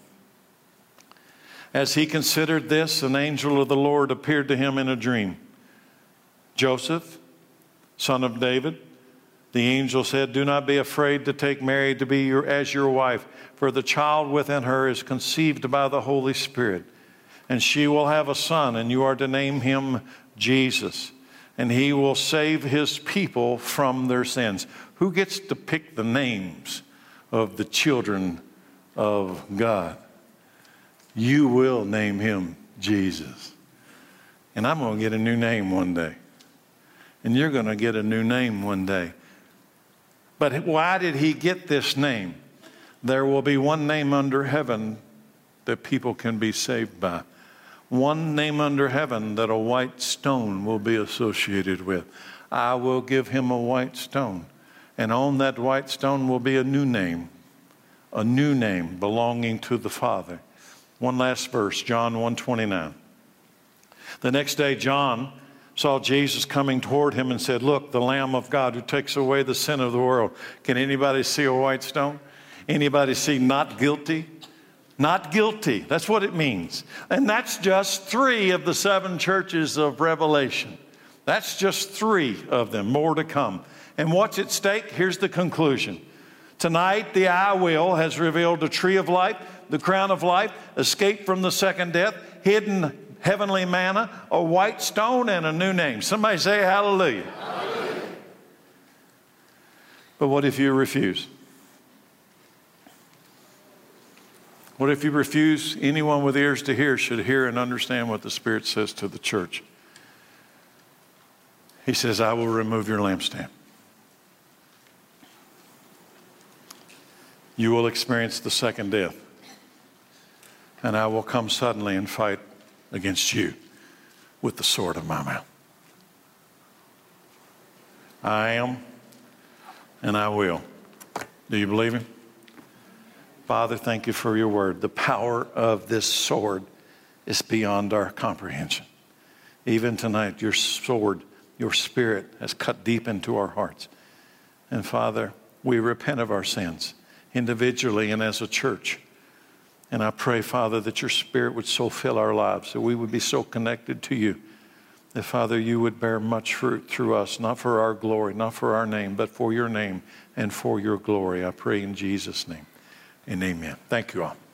As he considered this, an angel of the Lord appeared to him in a dream. Joseph, son of David, the angel said, do not be afraid to take Mary to be your, as your wife, for the child within her is conceived by the Holy Spirit. and she will have a son, and you are to name him Jesus. And he will save his people from their sins. Who gets to pick the names of the children of God? You will name him Jesus. And I'm going to get a new name one day. And you're going to get a new name one day. But why did he get this name? There will be one name under heaven that people can be saved by. One name under heaven that a white stone will be associated with. I will give him a white stone. And on that white stone will be a new name. A new name belonging to the Father. One last verse, John one twenty-nine. The next day, John saw Jesus coming toward him and said, look, the Lamb of God who takes away the sin of the world. Can anybody see a white stone? Anybody see not guilty? Not guilty. That's what it means. And that's just three of the seven churches of Revelation. That's just three of them, more to come. And what's at stake? Here's the conclusion. Tonight, the I Will has revealed the tree of life, the crown of life, escape from the second death, hidden heavenly manna, a white stone, and a new name. Somebody say hallelujah. Hallelujah. But what if you refuse? What if you refuse? Anyone with ears to hear should hear and understand what the Spirit says to the church. He says, I will remove your lampstand. You will experience the second death. And I will come suddenly and fight against you with the sword of my mouth. I am, and I will. Do you believe him? Father, thank you for your word. The power of this sword is beyond our comprehension. Even tonight, your sword, your Spirit has cut deep into our hearts. And Father, we repent of our sins individually and as a church. And I pray, Father, that your Spirit would so fill our lives, that we would be so connected to you, that, Father, you would bear much fruit through us, not for our glory, not for our name, but for your name and for your glory. I pray in Jesus' name and amen. Thank you all.